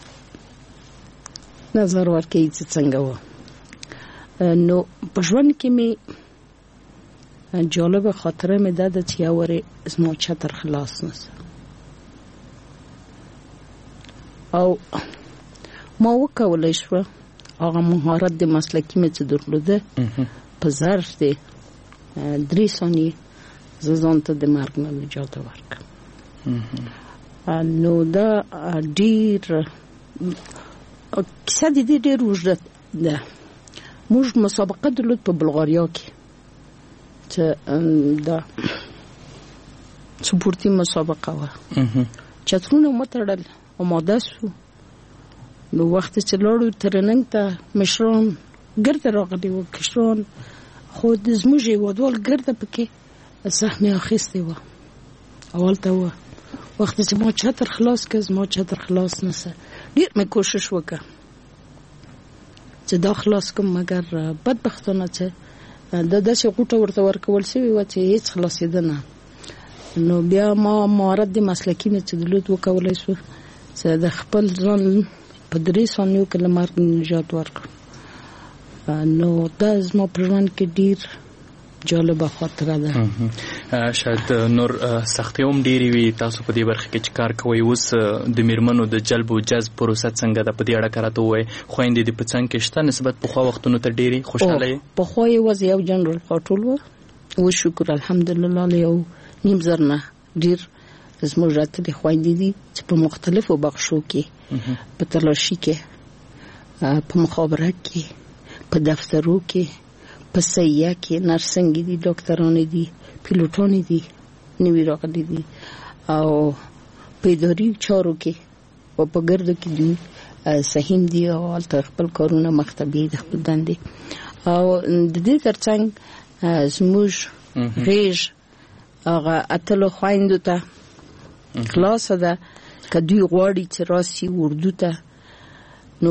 Speaker 5: نظر ورکړي چې څنګه و نو په ژوند کې می جالب خاطره مې ده چې اوري اسمو چتر خلاص نس او ما وکولای شو هغه مهارت د مسلکی مې چې درلوده په ظرف د درې ثانیې زه ته د مرګ نه نجات ورکړم. نو دا ډیر کیسه د دې ډېر اوږده ده. موږ مسابقه درلود په بلغاریا کې چې دا سپورتي مسابقه وه چترونه مو تړل آماده شو نو وخت چې لاړو ترننګ ته مشران ګرده راغلي وو کشران خو د زموږ هېوادوال ګرده پکې سهمې اخیستې وه اول ته وه وخت چې ما چتر خلاص کړ زما چتر خلاص نسه ډیر مې کوشش وکړ چې دا خلاص کوم مګر بدبختانه چې د داسې غوټه ورته ورکول شوی و چې هیڅ خلاصېده نه نو بیا ما مهارت د مسلکي نه چې درلود وکولی شو چې د خپل ځان په درې ثانیو کې له مرګ نجات ورکړم. نو دا زما په ژوند کې ډیر جالبه خاطره ده.
Speaker 4: شاید نور سختي هم ډېری وي تاسو په دې برخه کې چې کار کوئ اوس د میرمنو د جلب او جذب پروسه څنګه ده په دې اړه کراته وای خويندې د پڅنګ کې شته نسبت په خو وختونو ته ډېری خوشاله یې
Speaker 5: په خو یې وځي یو جنرال خاطول و او شکر الحمدلله له یو نیم زرنه ډیر زموږ راته د خويندې دي چې په مختلفو بخشو کې په تلاشي کې په مخابرات کې په دفترو کې په سیه کې نرسنګ دي ډاکټران دي پیلوټان دي نوی راغلي دي او په اداري چارو کې او په ګردو کې دي سهیم دي او خپل کارونه مختبي د خپل دندې او د دې ترڅنګ زموږ ریج هغه اتلو خويندو ته خلاص ده کدی غواړي چې راسي اردو ته نو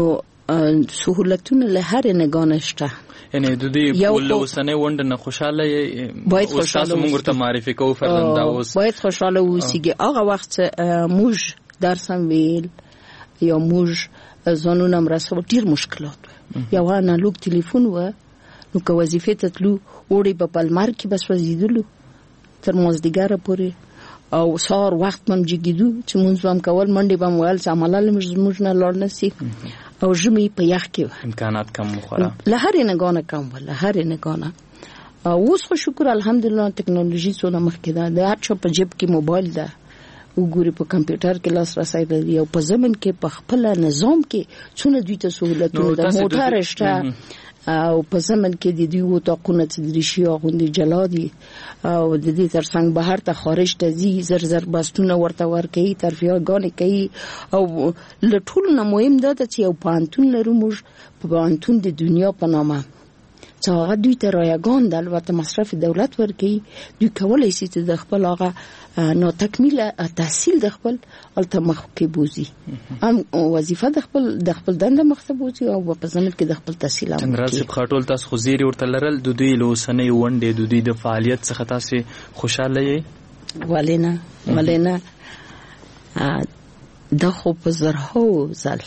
Speaker 5: سهولتونه له هر نگاه شته.
Speaker 4: یعنی د دې ول اوسنۍ وند نه خوشاله
Speaker 5: باید خوشاله
Speaker 4: موږ ته معرفي کوو فرزنده اوس
Speaker 5: باید خوشاله اوسېږي. هغه وخت موږ درسم ویل یا موږ ځانونه مرسته ډیر مشکلات یو انالوګ ټلیفون و نو که وظیفه ته تلو وړي په پلمر کې بس وزیدلو تر مازدیګره پورې او سهار وخت مم جګیدو چې مونږ هم کول منډي بم ویل چې عملاله موږ نه لړ نسی او ژمي په یخ کې
Speaker 4: امکانات کم مخوره
Speaker 5: له هر نگاه کم ولا هر نگاه اوس خو شکر الحمدلله ټکنالوژي څونه مخکې ده. د هر چا په جیب کې موبایل ده وګوري په کمپیوټر کې لاس راسي لري او په زمن کې په خپل نظام کې څونه دوی ته سہولتونه د موټر شته او په زمن کې د دوی وټاقونه تدریشي غوندي جلا دي او د دې ترڅنګ بهر ته خارج ته زی زر زر بستونه ورته ورکي ترفیه‌ګانې کوي او لټول نه مهم ده چې یو پانتون لرو موږ په پانتون د دنیا په نامه چې هغه دوی ته رایگان د البته مصرف دولت ورکي دوی کولای شي چې د خپل هغه نو تکمیل تحصیل د خپل الته مخ کې بوزي ام وظیفه د خپل د خپل دنده مخ ته بوزي او په ځمن کې د خپل تحصیل
Speaker 4: هم جنرال صاحب خاطول تاسو خو زیری ورته لرل د دوی لوسنۍ ونډې د دوی د فعالیت څخه تاسو خوشاله یې
Speaker 5: ولینا ولینا د خو په زرهو ځل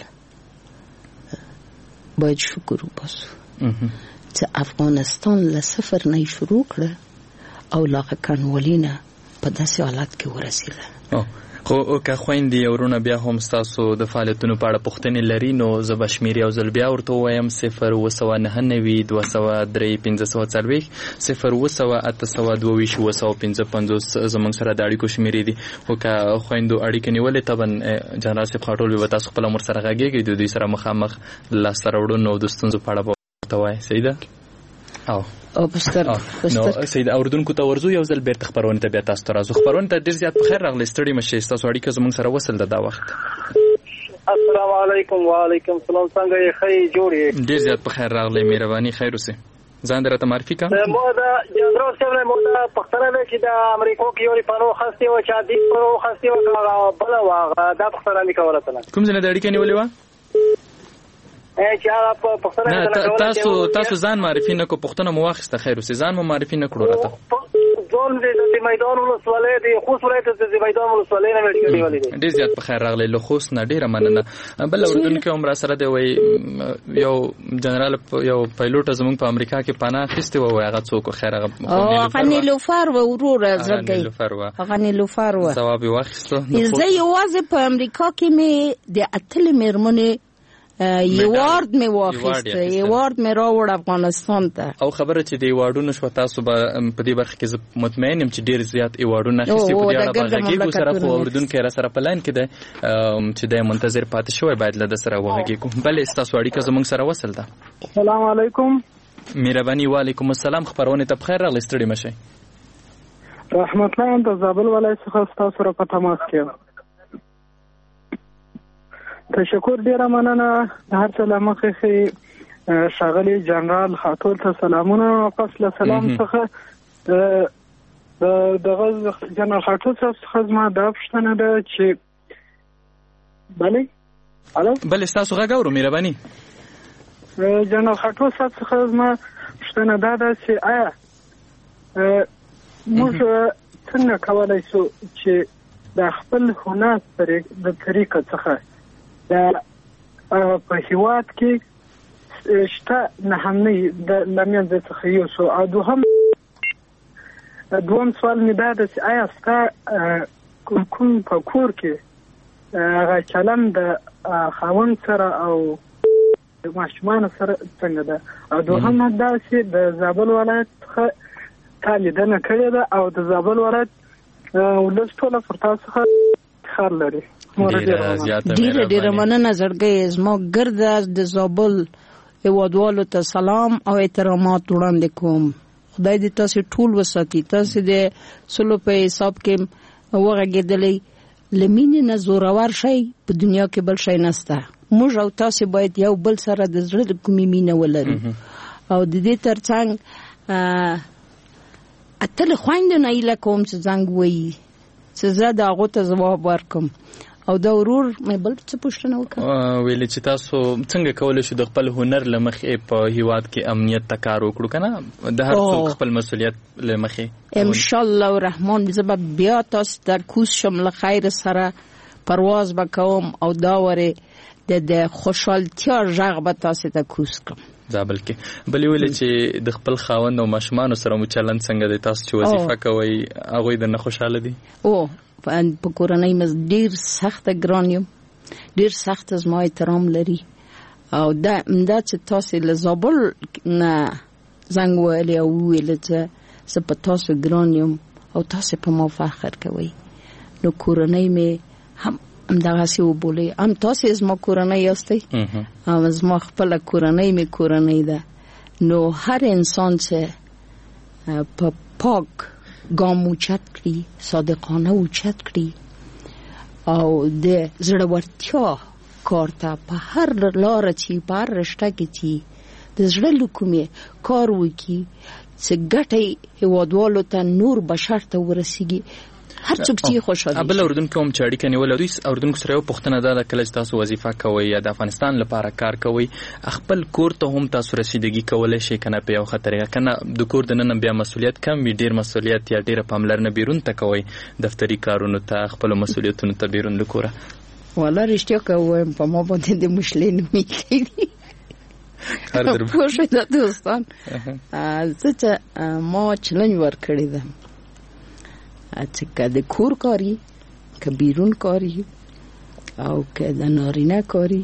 Speaker 5: باید شکر وباسو چې افغانستان له صفر نه شروع کړ او لاغه کنولینا په داسې حالت کې ورسېده.
Speaker 4: خو که خويندې ورونه بیا هم تاسو د فعالیتونو په اړه پوښتنې لري نو زه به شمیرې او ځل بیا ورته وایم صفر اوه سوه نهه نوي دوه سوه درې پنځه سوه څلوېښت صفر اوه سوه اته سوه دوه ویشت اوه سوه پنځه پنځوس زموږ سره د اړیکو شمیرې دي. خو که خویندو اړیکې نیولې طبعا جنرال صاحب خاټول به تاسو خپله مور سره غږېږئ د دوی سره مخامخ لاسته راوړنو او د ستونزو په اړه به ورته وایئ. صحیح ده؟ او
Speaker 5: او پستر
Speaker 4: نو سید اوردونکو ته ورزو یو ځل بیرته خبرونه ته بیا تاسو ته راځو. خبرونه ته ډیر زیات په خیر راغلی ستړي مشه تاسو اړیکه زموږ سره وصل ده دا وخت.
Speaker 8: السلام علیکم وعلیکم السلام څنګه یې خی جوړې
Speaker 4: ډیر زیات په خیر راغلی مهرباني خیر اوسه ځان درته معرفي کا
Speaker 8: مو دا جنرال صاحب مو دا پختره چې د امریکا کې یو پانو خاصه او چا دي پرو خاصه او بل واغ دا پختره میکوله تل
Speaker 4: کوم ځنه د اړیکې نیولې و نه تاسو تاسو ځان معرفي نه کو پښتنه مو واخسته خیر اوسه ځان مو معرفي نه کړو راته
Speaker 8: ځون دې د میدان ولسوالۍ دی خو ولایت د میدان ولسوالۍ نه ویل کېږي
Speaker 4: ډیر زیات په خیر راغلی له خوست نه ډیره مننه. بل اردن کې عمر سره دی وای یو جنرال یو پایلوټ زموږ په امریکا کې پناه اخیسته و هغه څوک خیر هغه
Speaker 5: غنی لوفر و ورور زړګي غنی لوفر و
Speaker 4: ثواب واخیسته
Speaker 5: زه یوازې په امریکا کې می د اتل میرمنې یوارد می واخیسته یوارد می راوړ افغانستان ته او
Speaker 4: خبره چې د ایوارډونو شو تاسو به په دې برخه کې مطمئن یم چې ډیر زیات ایوارډونه اخیستي په دې اړه باغږي سره خو اوردونکو را سره پلان کې ده چې د منتظر پاتې شوی باید له سره وغږی کوم بل تاسو اړیکه زموږ سره وصل ده.
Speaker 2: السلام علیکم
Speaker 4: مهرباني وعلیکم السلام خبرونه ته بخیر راغلی ستړي مشه
Speaker 2: رحمت الله د زابل ولایت څخه تاسو سره په تماس کې تشکر ډیره مننه د هر څه لمخې ښاغلي جنرال خاطول ته سلامونه واپس له سلام څخه دغه جنرال خاطول څخه زما دا پوښتنه ده چې بله الو
Speaker 4: بله ستاسو غږ اورو مهرباني
Speaker 2: جنرال خاطول څخه زما پوښتنه دا ده چې آیا موږ څنګه کولی شو چې د خپل هنر د طریقه څخه د په هیواد کې شته نه هم نه د لمنځه څخه یو سو او دوهم دوم سوال مې دا ده چې آیا ستا کوم په کور کې هغه چلن د خاوند سره او د ماشومان سره څنګه ده او دوهم دا چې د زابل ولایت څخه تا لیدنه کړې ده او د زابل ولایت ولس ټوله پر تا څخه خر لري
Speaker 5: ډیره ډیره مننه زړګی زما ګرد د زابل هیوادوالو ته سلام او احترامات وړاندې کوم. خدای دې تاسو ټول وساتي تاسو د سلو په حساب کې وغږېدلې لمینې نه زورور شي په دنیا کې بل شي نشته. موږ او تاسو باید یو بل سره د زړه د کومې مینه ولرو او د دې ترڅنګ اتل خويندو نه ایله کوم چې څنګه وایي چې زه د هغه ته ځواب ورکم او دا ورور مې بل څه پوښتنه وکړه
Speaker 4: ویل چې تاسو څنګه کولای شو د خپل هنر لمخې په هیواد کې امنیت ته کار وکړو کنه د هر څوک خپل مسولیت لمخې
Speaker 5: ان شاء الله الرحمن زه بیا تاسو د کوس شم له خیر سره پرواز وکوم او دا وره د خوشحالتیا ژغ به تاسو ته کوس کوم
Speaker 4: ځابل کې بلې ویل چې د خپل خاوند او ماشومان سره مو چلند څنګه دی تاسو چې وظیفه کوي هغه د نه خوشاله دي
Speaker 5: او په کورنۍ مز ډیر سخت ګران یم ډیر سخت از ما احترام لري او دا دا چې تاسو له زابل نه زنګ ویلې او ویل چې زه په تاسو ګران یم او تاسو په ما فخر کوي نو کورنۍ مې هم همدغه سی وبولې هم تاسو از ما کورنۍ یاستئ هم از ما خپل کورنۍ مې کورنۍ ده نو هر انسان چې په پاک ګام اوچت کړي صادقانه اوچت کړي او د زړورتیا کار ته په هر لار چې په هر رشته کې چې د زړه لکومې کار وکړي چې ګټه هیوادوالو ته نور بشر ته ورسیږي هر څوک چې خوشاله
Speaker 4: ابل اردوونکو هم چې اړیکه نیول دوی اردوونکو سره یو پښتنه ده کله چې تاسو وظیفه کوي یا د افغانستان لپاره کار کوي خپل کور ته هم تاسو رسیدګي کولای شئ کنه په یو خطرې کنه د کور د نن بیا مسولیت کم وي ډیر مسولیت یا ډیر پاملرنه بیرون ته کوي دفتری کارونو ته خپل مسولیتونو ته بیرون لکوره
Speaker 5: ولا رښتیا کوم په ما باندې د مشلین میکړي کار در پوښتنه د دوستان چې ما چلنج ور کړی ده چې که د کور کاری که بیرون کاری او که د نارینه کاری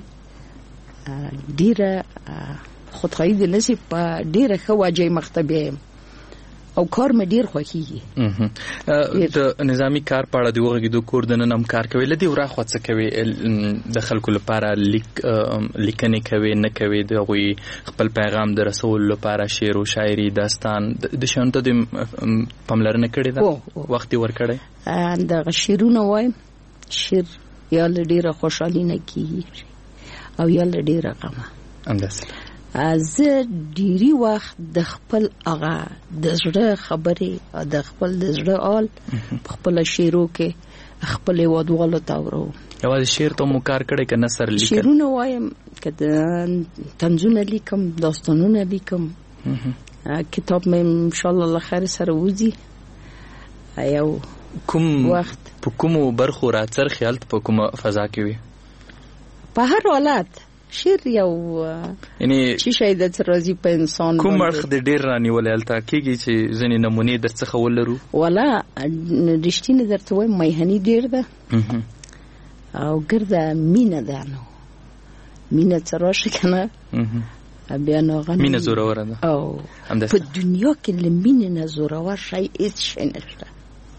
Speaker 5: ډیره خودخواهی د نصیب په ډیره ښه وجه مختبه او کار مې ډیر خوښیږي
Speaker 4: د نظامی کار په اړه دی وګورئ د کور د نن هم کار کوي لدی ورا خو څه کوي د خلکو لپاره لیک لیکنې کوي نه کوي د غوي خپل پیغام د رسول لپاره شعر او شاعري داستان د شانته د پملرنه کړی دا وخت ور کړی
Speaker 5: د شعرونه وایم شعر یا ډیره خوشحالي نه کیږي او یا ډیره غمه
Speaker 4: انداسه
Speaker 5: از ډیری وخت د خپل هغه د زړه خبرې د خپل د زړه آل خپل شعرو کې خپل وادوالو تاورو
Speaker 4: یوازې شعر ته مو کار کړی که نثر لیکل
Speaker 5: شعرونه وایم که د طنزونه لیکم داستانونه لیکم کتاب مې ان شاء الله الله خیر سره وځي یو
Speaker 4: کوم
Speaker 5: وخت
Speaker 4: په کوم برخو راڅر خیال په کوم فضا کې وي
Speaker 5: په هر حالت شعر یو
Speaker 4: یعنی
Speaker 5: چې شي د ترازی په انسان
Speaker 4: کوم اړخ د ډیر رانیول الته کېږي چې ځنې نمونه درڅخه ولرو
Speaker 5: ولا رښتینی درته وایم مېهنی ډیر ده او ګرځه مینه ده نو مینه تراشه کنه بیا نو غن
Speaker 4: مینه زوره ده
Speaker 5: او په دنیا کې لمینه نه زوره شي هیڅ شي نشته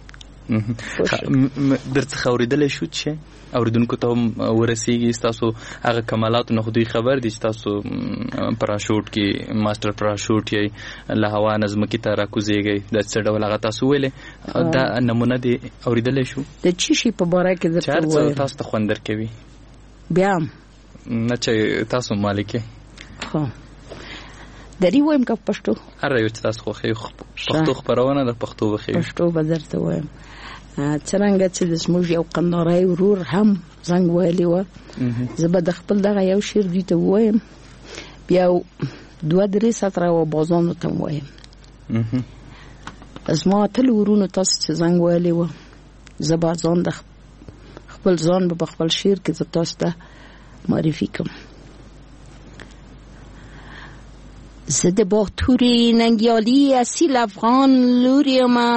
Speaker 4: درڅخه اوریدل شو چې اوریدونکو ته ورسیږي تاسو هغه کمالات نه خودي خبر دي تاسو پراشوټ کې ماستر پراشوټ یې له هوا نظم کې ته راکوزيږي د څه ډول هغه تاسو ویلې دا نمونه دي اوریدل شو
Speaker 5: د چی شي په باره کې درته
Speaker 4: وایي تاسو ته خوندر کوي
Speaker 5: بیا
Speaker 4: نه چې تاسو مالکه
Speaker 5: خو دری وایم که پښتو
Speaker 4: هر یو تاسو خو پښتو خبرونه د پښتو وخی
Speaker 5: پښتو به درته وایم څنګه چې د سموږ یو قندارای ورور هم زنګ ویلی و زه به د خپل دغه یو شعر دوی ته وایم بیا دوه درې سطره و بازانو ته وایم زما تل ورونو تاسو چې زنګ ویلی و زه به ځان د خپل ځان به په خپل شعر کې زه تاسو ته معرفي کوم زه د باتورې ننګیالي اصیل افغان لور یمه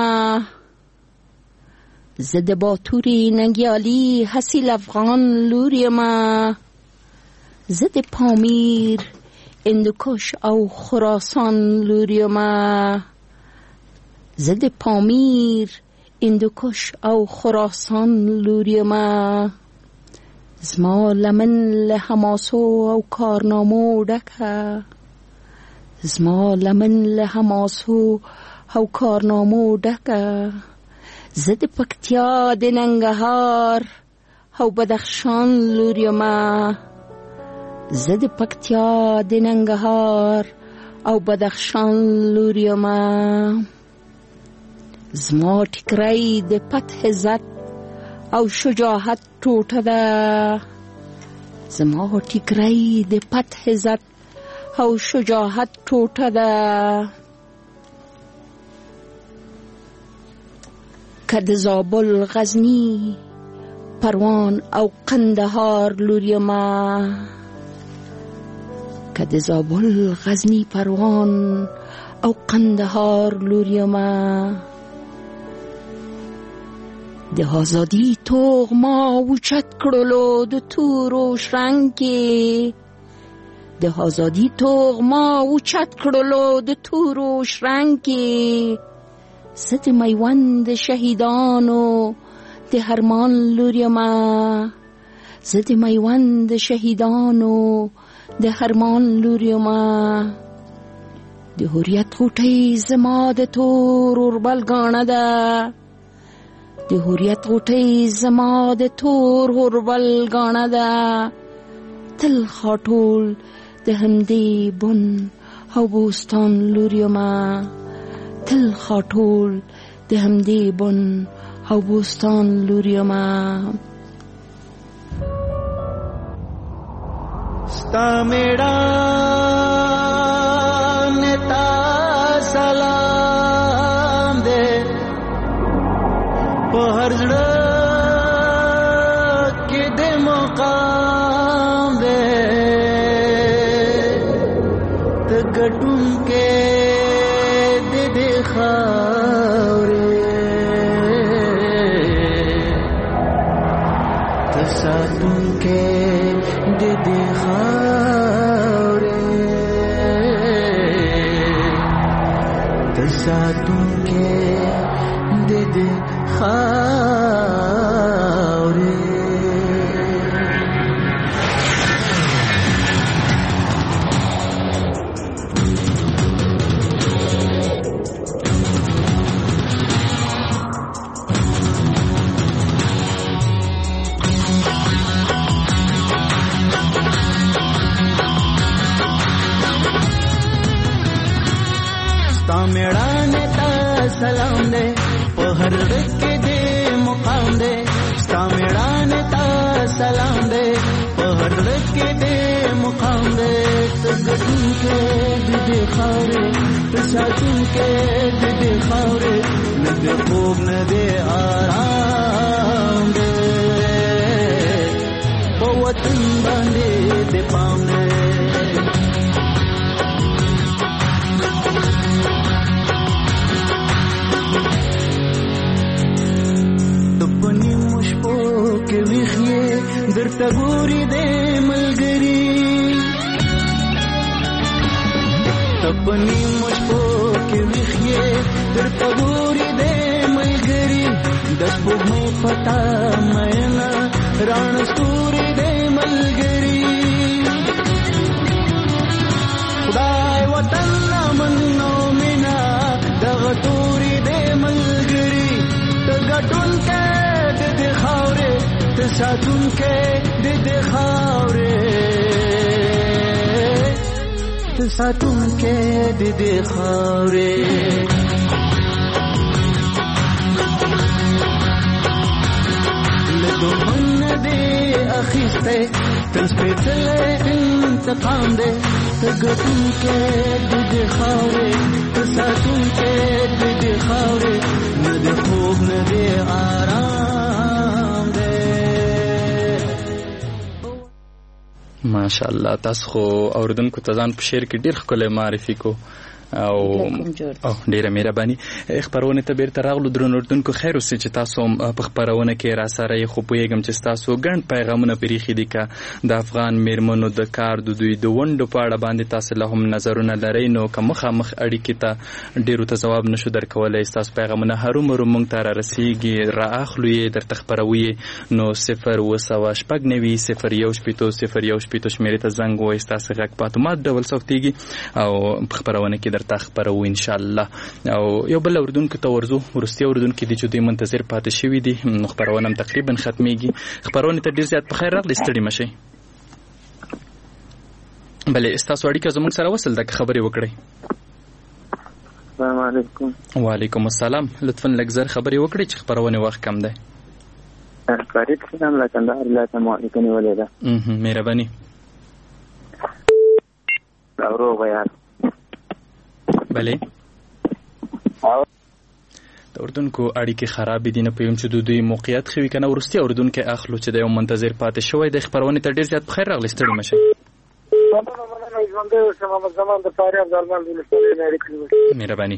Speaker 5: زه د باتورې ننګیالي اصیل افغان لور یمه زه د پامیر هندوکش او خراسان لور یمه زه د پامیر هندوکش او خراسان لور یمه زما لمن له حماسو او کارنامو ډکه زما لمن له حماسو او کارنامو ډکه زه د پکتیا د ننګرهار او بدخشان لور یمه زه د پکتیا د ننګرهار او بدخشان لور یمه زما ټیکری د فتح عزت او شجاعت ټوټه ده زما ټیکری د فتح عزت او شجاعت ټوټه ده که د زابل غزنی پروان او قندهار لوريما که د زابل غزنی پروان او قندهار لوريما د آزادی توغ ما اوچت کړلو د تورو شرنګې د آزادی توغ ما اوچت کړلو د تورو شرنګې زه د میوند شهیدانو د هرمان لوريما زه د میوند شهیدانو د هرمان لوريما د هوریت غوټۍ زما د تور اوربل ګاڼه ده د هوریت غوټۍ زما د تور اوربل ګاڼه ده تل خاټول د همدې بن او بوستان لوريما تل خاټول د همدې بن او بوستان لوريما
Speaker 9: ستا میړان تا سلام دے په هر زړه کې د مقام دے ته ګټون کې د دې خاورې ته ساتون کې د دې خاورې ته ساتون کې د دې خاورې میړانه تا سلام دے په هر رکه دې مقام دے ستا میړانه تا سلام دے په هر رکه دې مقام دے ته ګټون کې دې خاورې ته ساتون کې دې خاورې نه دې خوب نه دې آرام دے په وطن باندې دې پام دے درته ګوري د ملګری تپنی مشپو کې ویخې درته ګوري د ملګری د سپوږمۍ پتا مېنا ران ستوري د ملګری خدای وطن من نو مینا دغه توري د ملګری ته ګټون کې د خاورې ته ساتون کې د دې خاورې ته ساتون کې د دې خاورې له دومن دې اخیسته تل سپېڅلې انتقام دې ته ګټون کې د دې خاورې ته ساتون کې د دې خاورې نه دې خوب نه دې آرام
Speaker 4: ماشاءالله تاسو خو اوردونکو ته ځان په شعر کې ډیر ښکلی معرفي کو او او ډیره مهرباني خبرونه ته بیرته راغلو درنو اردوونکو خیر اوسې چې تاسو په خبرونه کې را سره خو پوهیږم چې تاسو ګڼ پیغامونه پریخي دي کا د افغان میرمنو د کار د دوی د وندو په اړه باندې تاسو له هم نظرونه لرئ نو کوم مخامخ اړیکې ته ډیرو ته جواب نشو درکولای تاسو پیغامونه هرومرو مونږ ته را رسیږي را اخلو یې درته خبروي نو صفر وسوا شپږ نوي صفر یو شپېتو صفر یو شپېتو شمیرې ته زنګ وایي تاسو غږ په اتومات ډول ثبتېږي او په خبرونه کې درته خبرو ان شاء الله او یو بل اردوونکو ته ورزو ورستي اردوونکو دي چې دوی منتظر پاتې شوي دي نو خبرونه هم تقریبا ختميږي خبرونه ته ډیر زیات په خیر راغلي ستړي مشي بلې تاسو اړیکه زموږ سره وصل ده خبرې وکړئ
Speaker 2: السلام علیکم
Speaker 4: وعلیکم السلام لطفا لږ زر خبرې وکړئ چې خبرونه وخت کم ده
Speaker 2: کاری څنګه له کندهار ولایت مو لیکنې ولې ده
Speaker 4: مهرباني
Speaker 2: اورو بیان
Speaker 4: بله د اردن کو اړیکې خراب دي نه پېم چې د دوی موقعیت خوي کنه ورستي اردن کې اخلو چې د یو منتظر پاتې شوی د خبرونه تر ډیر زیات بخیر راغلی ستړي مشه مهرباني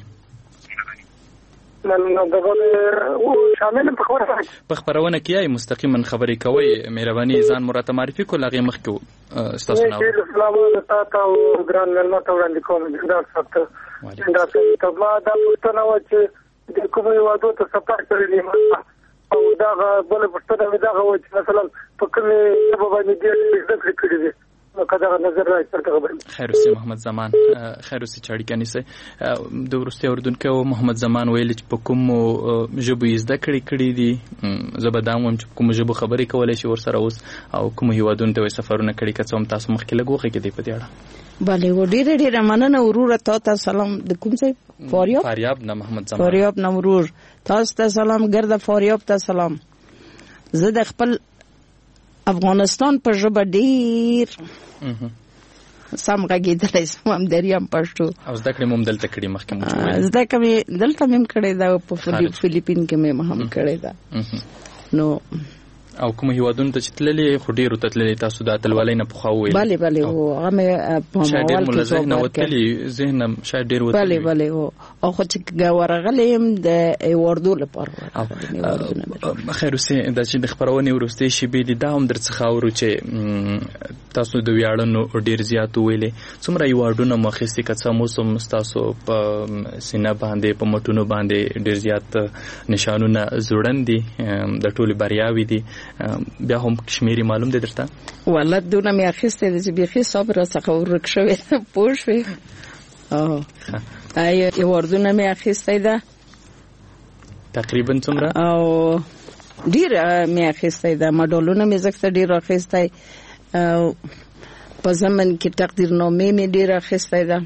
Speaker 4: په خبرونه کې مستقیما خبرې کوي مهرباني ځان مراته معرفي کول هغه مخ کې استاد سلام
Speaker 8: السلام علیکم تاسو ګران ملما ته وړاندې کوم دا سخت دا ته ما دا پښتنه و چې د کومې وادو ته سفر کړی دی او دا بل پښتنه مې دا و چې مثلا په کومې په باندې دې ذکر کړی دی نو کدا نظر راځي تر خبرې
Speaker 4: خیر اوسې محمد زمان خیر اوسې چاړي کني سه د ورستي اردن کې محمد زمان ویل چې په کوم ژبه زده کړی کړی دي زبردام هم چې کوم ژبه خبرې کولای شي ورسره اوس او کوم هیوادونو ته سفرونه کړی کڅوم تاسو مخکې لګوخه کې دی په دې اړه
Speaker 5: بله و ډېر ډېر مننه وروره تاسو سلام د کوم ځای فاریاب
Speaker 4: فاریاب نه محمد زمان
Speaker 5: فاریاب نه ورور تاسو ته سلام ګرد فاریاب ته سلام زه د خپل افغانستان په ژبه ډېر سم غږېدلی سم هم دریم پښتو
Speaker 4: او زده کړې مو هم دلته کړې مخکې مو
Speaker 5: زده کړې دلته مې هم کړې ده په فلیپین کې مې هم کړې ده نو
Speaker 4: او کوم هیوادونو ته چې تللې خو ډېرو ته تللې تاسو د اتلوالۍ نه پخوا وویل
Speaker 5: بله بله هو هغه مې په ماحول کې
Speaker 4: ذهن وتلي ذهن شاید ډېر وتلي
Speaker 5: بله بله هو او خو چې ورغلی یم د ایواردو لپاره
Speaker 4: خیر اوسې دا چې د خپرونې وروستۍ شېبې دي دا هم درڅخه اورو چې تاسو د ویاړنو ډېر زیات وویلې څومره ایواردونه مو اخیستي که څه موسم ستاسو په سینه باندې په مټونو باندې ډېر زیات نشانونه ځوړند دي د ټولې بریاوې دي بیا هم کشمیری معلوم دی درته
Speaker 5: والله دونه مې اخیسته چې بيخي صبر څخه ورک شوی پوه شوې او اي وردونه مې اخیسته ده
Speaker 4: تقریبا څومره
Speaker 5: او ډیر مې اخیسته ده مډالونه مې زکه ډیر اخیسته او په زمن کې تقدیرنامې مې ډیر اخیسته ده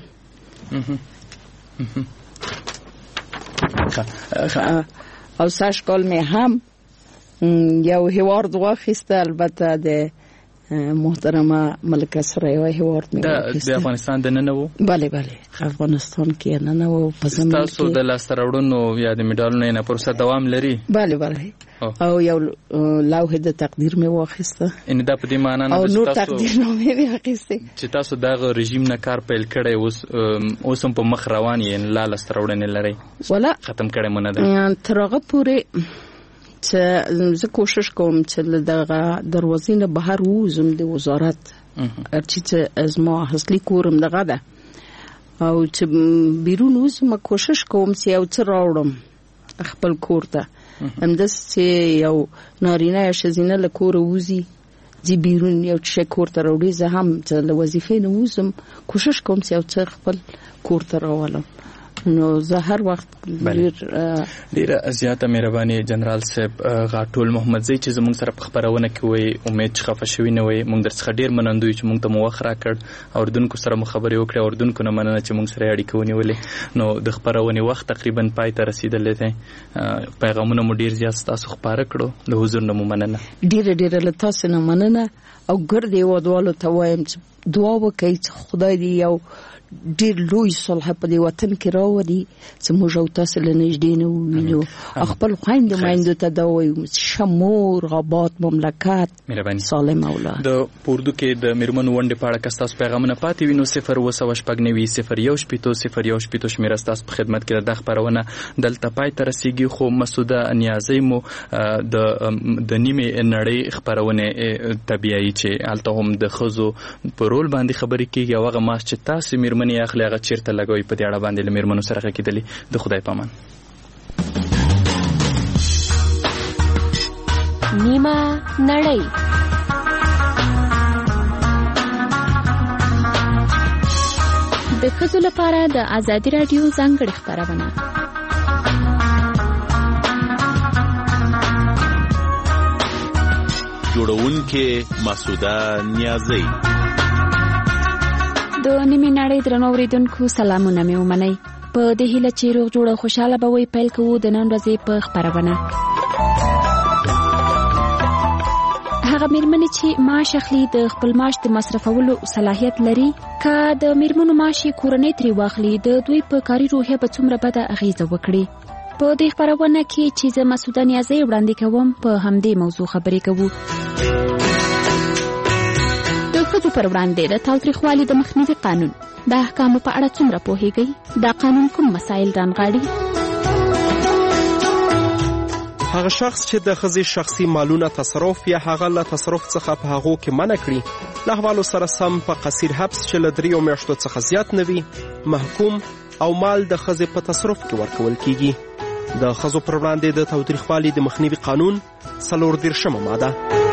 Speaker 5: او ساش کول مې هم یو هیوارد واخیسته البته د محترمه ملکه سره یو هیوارد مې
Speaker 4: واخیسته د افغانستان د نن وو
Speaker 5: bale bale افغانستان کې نن وو په زمين کې
Speaker 4: تاسو د لاستراوړونو یا د میډالونو نه پرسه دوام لري
Speaker 5: bale bale او یو لوحه د تقدیر مې واخیسته
Speaker 4: ان دا په دې معنی نه
Speaker 5: چې تاسو نو تقدیر نو مې واخیسته
Speaker 4: چې تاسو دغه رژیم نه کار پیل کړی اوس اوس په مخ روان یې لا لاستراوړنه لري
Speaker 5: ولا
Speaker 4: ختم کړی مونږ نه
Speaker 5: ترغه پوره چې زه کوشش کوم چې دغه دروازې نه بهر ووزم د وزارت چې ازما اصلي کورم دغه ده او چې بیرون وزم کوشش کوم چې یو څه راوړم خپل کور ته همداس چې یو نارینه یا ښځینه له کوره وځي چې بیرون یو څه کور ته راوړي زه هم چې له وظیفې نه وزم کوشش کوم چې یو څه خپل کور ته راولم نو زه هر وخت ډیر
Speaker 4: ډیر زیاته مهرباني جنرال صاحب غاټول محمد زئی چې زموږ سره په خبرونه کې وي امید چې خفه شوی نه وي موږ درڅخه ډیر منندوی چې موږ ته مو وخت راکړ اردن کو سره مخابره وکړه اردن کو نه مننه چې موږ سره اړیکه ونیولې نو د خبرونه وخت تقریبا پای ته رسیدلې ده پیغامونه مو ډیر زیات تاسو خبره کړو د حضور نه مننه
Speaker 5: ډیر ډیر له تاسو نه مننه او ګرځي ودوالو ته وایم چې دعا وکړئ چې خدای دې یو ډیر لوی صلح په دې وطن کې راوړي چې موږ او تاسو له نږدې نه وینو خپل خويند مایندو ته دا وایو شمور غابات مملکت سالم اولاد
Speaker 4: د پوردو کې د میرمنو ونډه په اړه کستاس پیغامونه پاتې وینو صفر وسو شپږ نوي صفر یو شپږ صفر یو شپږ شمیر تاسو په خدمت کې د خبرونه دلته پای ته رسیدي خو مسوده نیازی مو د د نیمه نړۍ خبرونه طبيعي چې الته هم د خزو په رول باندې خبرې کیږي او هغه ماش چې تاسو منی اخلي هغه چیرته لګوي په دې اړه باندې لمرمنو سره کېدلی د خدای پامان
Speaker 10: نیمه نړۍ د ښځو لپاره د ازادي رادیو ځانګړې خبرونه
Speaker 11: جوړونکې مسوده نیازی
Speaker 10: د نیمه نړۍ درنو اوریدونکو سلامونه مې ومنئ په دې هیله چې روغ جوړ خوشاله به وي پیل کوو د نن ورځې په خبرونه هغه میرمنې چې معاش اخلي د خپل معاش د مصرفولو صلاحیت لري؟ که د میرمنو معاش کورنۍ ترې واخلي د دوی په کاري روحیه به څومره بده اغیزه وکړي؟ په دې خپرونه کې چې زه مسعوده نیازۍ وړاندې کوم په همدې موضوع خبرې کوو. د ښځو پر وړاندې د تاوتریخوالي د مخنیوي قانون د احکامو په اړه څومره پوهیږئ؟ دا قانون کوم مسایل رانغاړي؟
Speaker 12: هغه شخص چې د ښځې شخصي مالونه تصرف یا هغه له تصرف څخه په هغو کې منع کړي له احوالو سره سم په قصیر حبس چې له دریو میاشتو څخه زیات نه وي محکوم او مال د ښځې په تصرف کې ورکول کیږي. د ښځو پر وړاندې د تاوتریخوالي د مخنیوي قانون څلور دېرشمه ماده.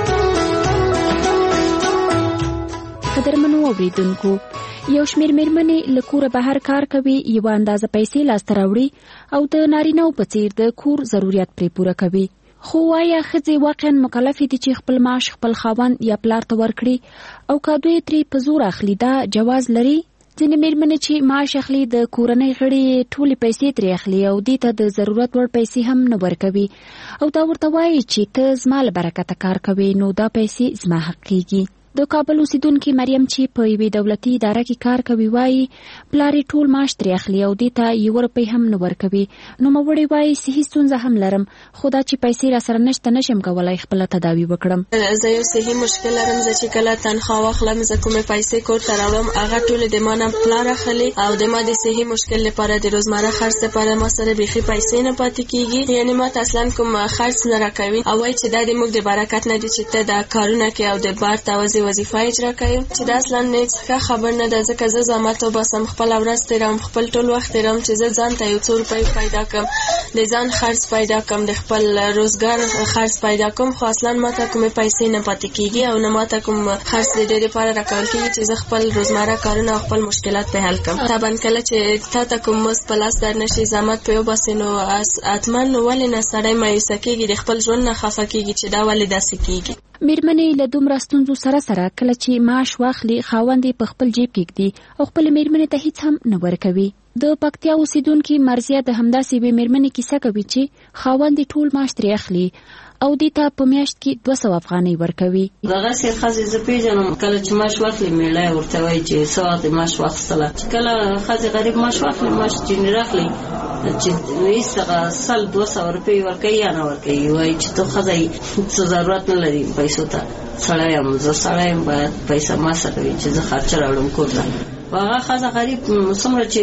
Speaker 10: قدرمنو اوریدونکو، یو شمېر میرمنې له کوره بهر کار کوي، یوه اندازه پیسې لاسته راوړي او د نارینه‌و په څیر د کور ضرورت پرې پوره کوي. خو وایا ښځې واقعا مکلفې دي چې خپل معاش خپل خاوند یا پلار ته ورکړي او که دوی ترې په زور اخلي دا جواز لري؟ ځینې میرمنې چې معاش اخلي د کورنۍ غړي ټولې پیسې ترې اخلي او دې ته د ضرورت وړ پیسې هم نه ورکوي او دا ورته وایي چې ته زما له برکته کار کوي نو دا پیسې زما حق کیږي. د کابل اوسیدونکي مریم چې په یوې دولتي اداره کې کار کوي وایي پلار یې ټول معاش ترې اخلي او دې ته یوه روپۍ هم نه ورکوي. نوموړې وایي صحي ستونزه هم لرم خو دا چې پیسې راسره نشته نشم کولی خپله تداوي وکړم.
Speaker 13: زه یو صحي مشکل لرم، زه چې کله تنخوا واخلم زه کومې پیسې کور ته راوړم هغه ټولې د ما نه پلار اخلي او د ما د صحي مشکل لپاره د روزمره خرڅ لپاره ما سره بیخي پیسې نه پاتې کیږي. یعنې ما ته اصلا کوم خرڅ نه راکوي او وایي چې دا د موږ د برکت نه دي چې ته دا کارونه کوې او د بار توزیع وظیفه اجرا کوي چې دا اصلا هیڅ ښه خبر نه ده. ځکه زه زحمت وباسم، خپل ورځ تېروم، خپل ټول وخت تېروم چې زه ځان ته یو څو روپۍ پیدا کړم، د ځان خرڅ پیدا کړم، د خپل روزګار خرڅ پیدا کړم، خو اصلا ماته کومې پیسې نه پاتې کیږي او نه ماته کوم خرڅ د دې لپاره راکول کیږي چې زه خپل روزمره کارونه او خپل مشکلات په حل کړم. طبعا کله چې تا ته کوم مزد په لاس در نشي زحمت پې وباسې نو حتما ولې نه سړی مایوسه کیږي، د خپل ژوند نه خفه کیږي چې دا ولې داسې کیږي.
Speaker 10: میرمنې له دومره ستونزو سره سره کله چې معاش واخلي خاوند یې په خپل جیب کېږدي او خپلې میرمنې ته هیڅ هم نه ورکوي. د پکتیا اوسیدونکي مرضیه د همداسې یوې میرمنې کیسه کوي چې خاوند یې ټول معاش ترې اخلي او دې ته په میاشت کې دوه سوه افغانۍ ورکوي.
Speaker 14: دغسې ښځې زه پېژنم کله چې معاش واخلي میړه یې ورته وایي چې څه وخت یې معاش واخیستله، چې کله ښځې غریب معاش واخلي معاش چې راخلي چې هېڅ هغه سل دوه سوه روپۍ ورکوي یا نه ورکوي، وایي چې ته ښځه یې څه ضرورت نه لري پیسو ته، سړی یم زه سړی یم باید پیسه ما سره وي چې زه خرچه راوړم کور ته. هغه ښځه غریب څومره چې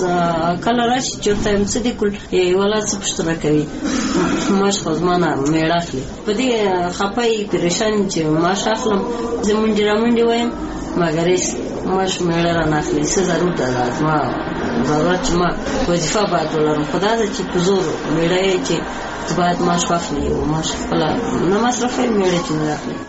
Speaker 14: کله راشي چې ورته یم څه دې کول ولا څه پوښتنه کوي معاش خو زما نه میړه اخلي. په دې خفه یي پریشان چې معاش اخلم زه منډې را منډې وایم مګر هېڅ معاش میړه رانه اخلي. څه ضرور ده زما ضرورت چې ما وظیفه باید ولرم، خو دا ده چې په زور میړه یې چې باید معاش واخلي او معاش خپله نه مصرفوي میړه چې نه اخلي.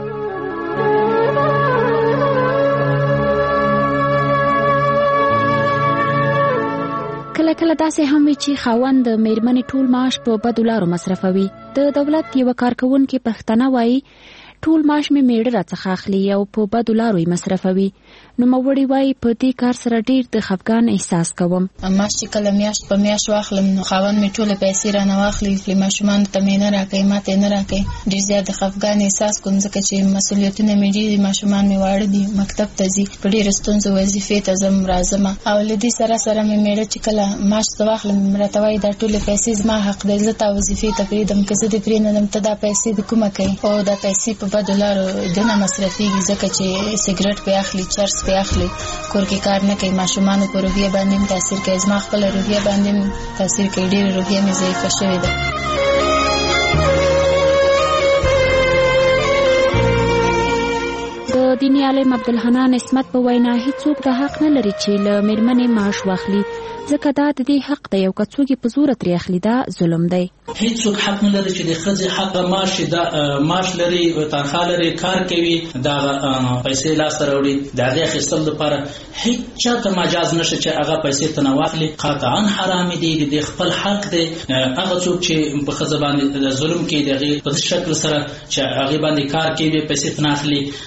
Speaker 10: کله کله داسې هم وي چې خاوند د میرمنې ټول معاش په بدو لارو مصرفوي. د دولت یوه کارکوونکې پښتنه وایي ټول معاش مې میړه راڅخه اخلي او په بدو لارو یې مصرفوي. نوموړې وایي په دې کار سره ډېر د خفګان احساس کوم.
Speaker 15: معاش چې کله میاشت په میاشت واخلم نو خاوند مې ټولې پیسې رانه واخلي، ماشومانو ته مې نه راکوي، ما ته یې نه راکوي. ډېر زیات د خفګان احساس کوم ځکه چې مسؤلیتونه مې ډېر دي، ماشومان مې واړه دي، مکتب ته ځي، په ډېرو ستونزو وظیفې ته ځم راځم او له دې سره سره مې میړه چې کله معاش ته واخلم راته وایي دا ټولې پیسې زما حق دی، زه تا وظیفې ته پرېږدم، که زه دې پرېنهدم ته دا پیسې د کومه کوي. او دا پیسې په بدو لارو دنه مصرفېږي ځکه چې سګرټ پې اخلي، چرس پې اخلي، کور کې کار نه کوي، ماشومانو په روحیه باندې هم تاثیر کوي، زما خپله روحیه باندې هم تاثیر کوي، ډېره روحیه مې ضعیفه شوې ده.
Speaker 10: د دیني عالم عبدالحنان اسمت په وینا هیڅوک د حق نه لري چې له میرمنې معاش واخلي ځکه دا د دې حق دی او که څوک یې په زوره ترې اخلي دا ظلم دی.
Speaker 16: هیڅوک حق نه لري چې د ښځې حق معاش دا معاش لري، تنخوا لري، کار کوي، دا پیسې لاسته راوړي، د هغې اخیستلو لپاره هیڅ چا ته مجاز نشته چې هغه پیسې تنه واخلي. قطعا حرام دی، د خپل حق دی. هغه څوک چې په ښځه باندې ظلم کوي د هغې په شکل سره چې هغې باندې کار کوي پیسې تنه اخلي نو دا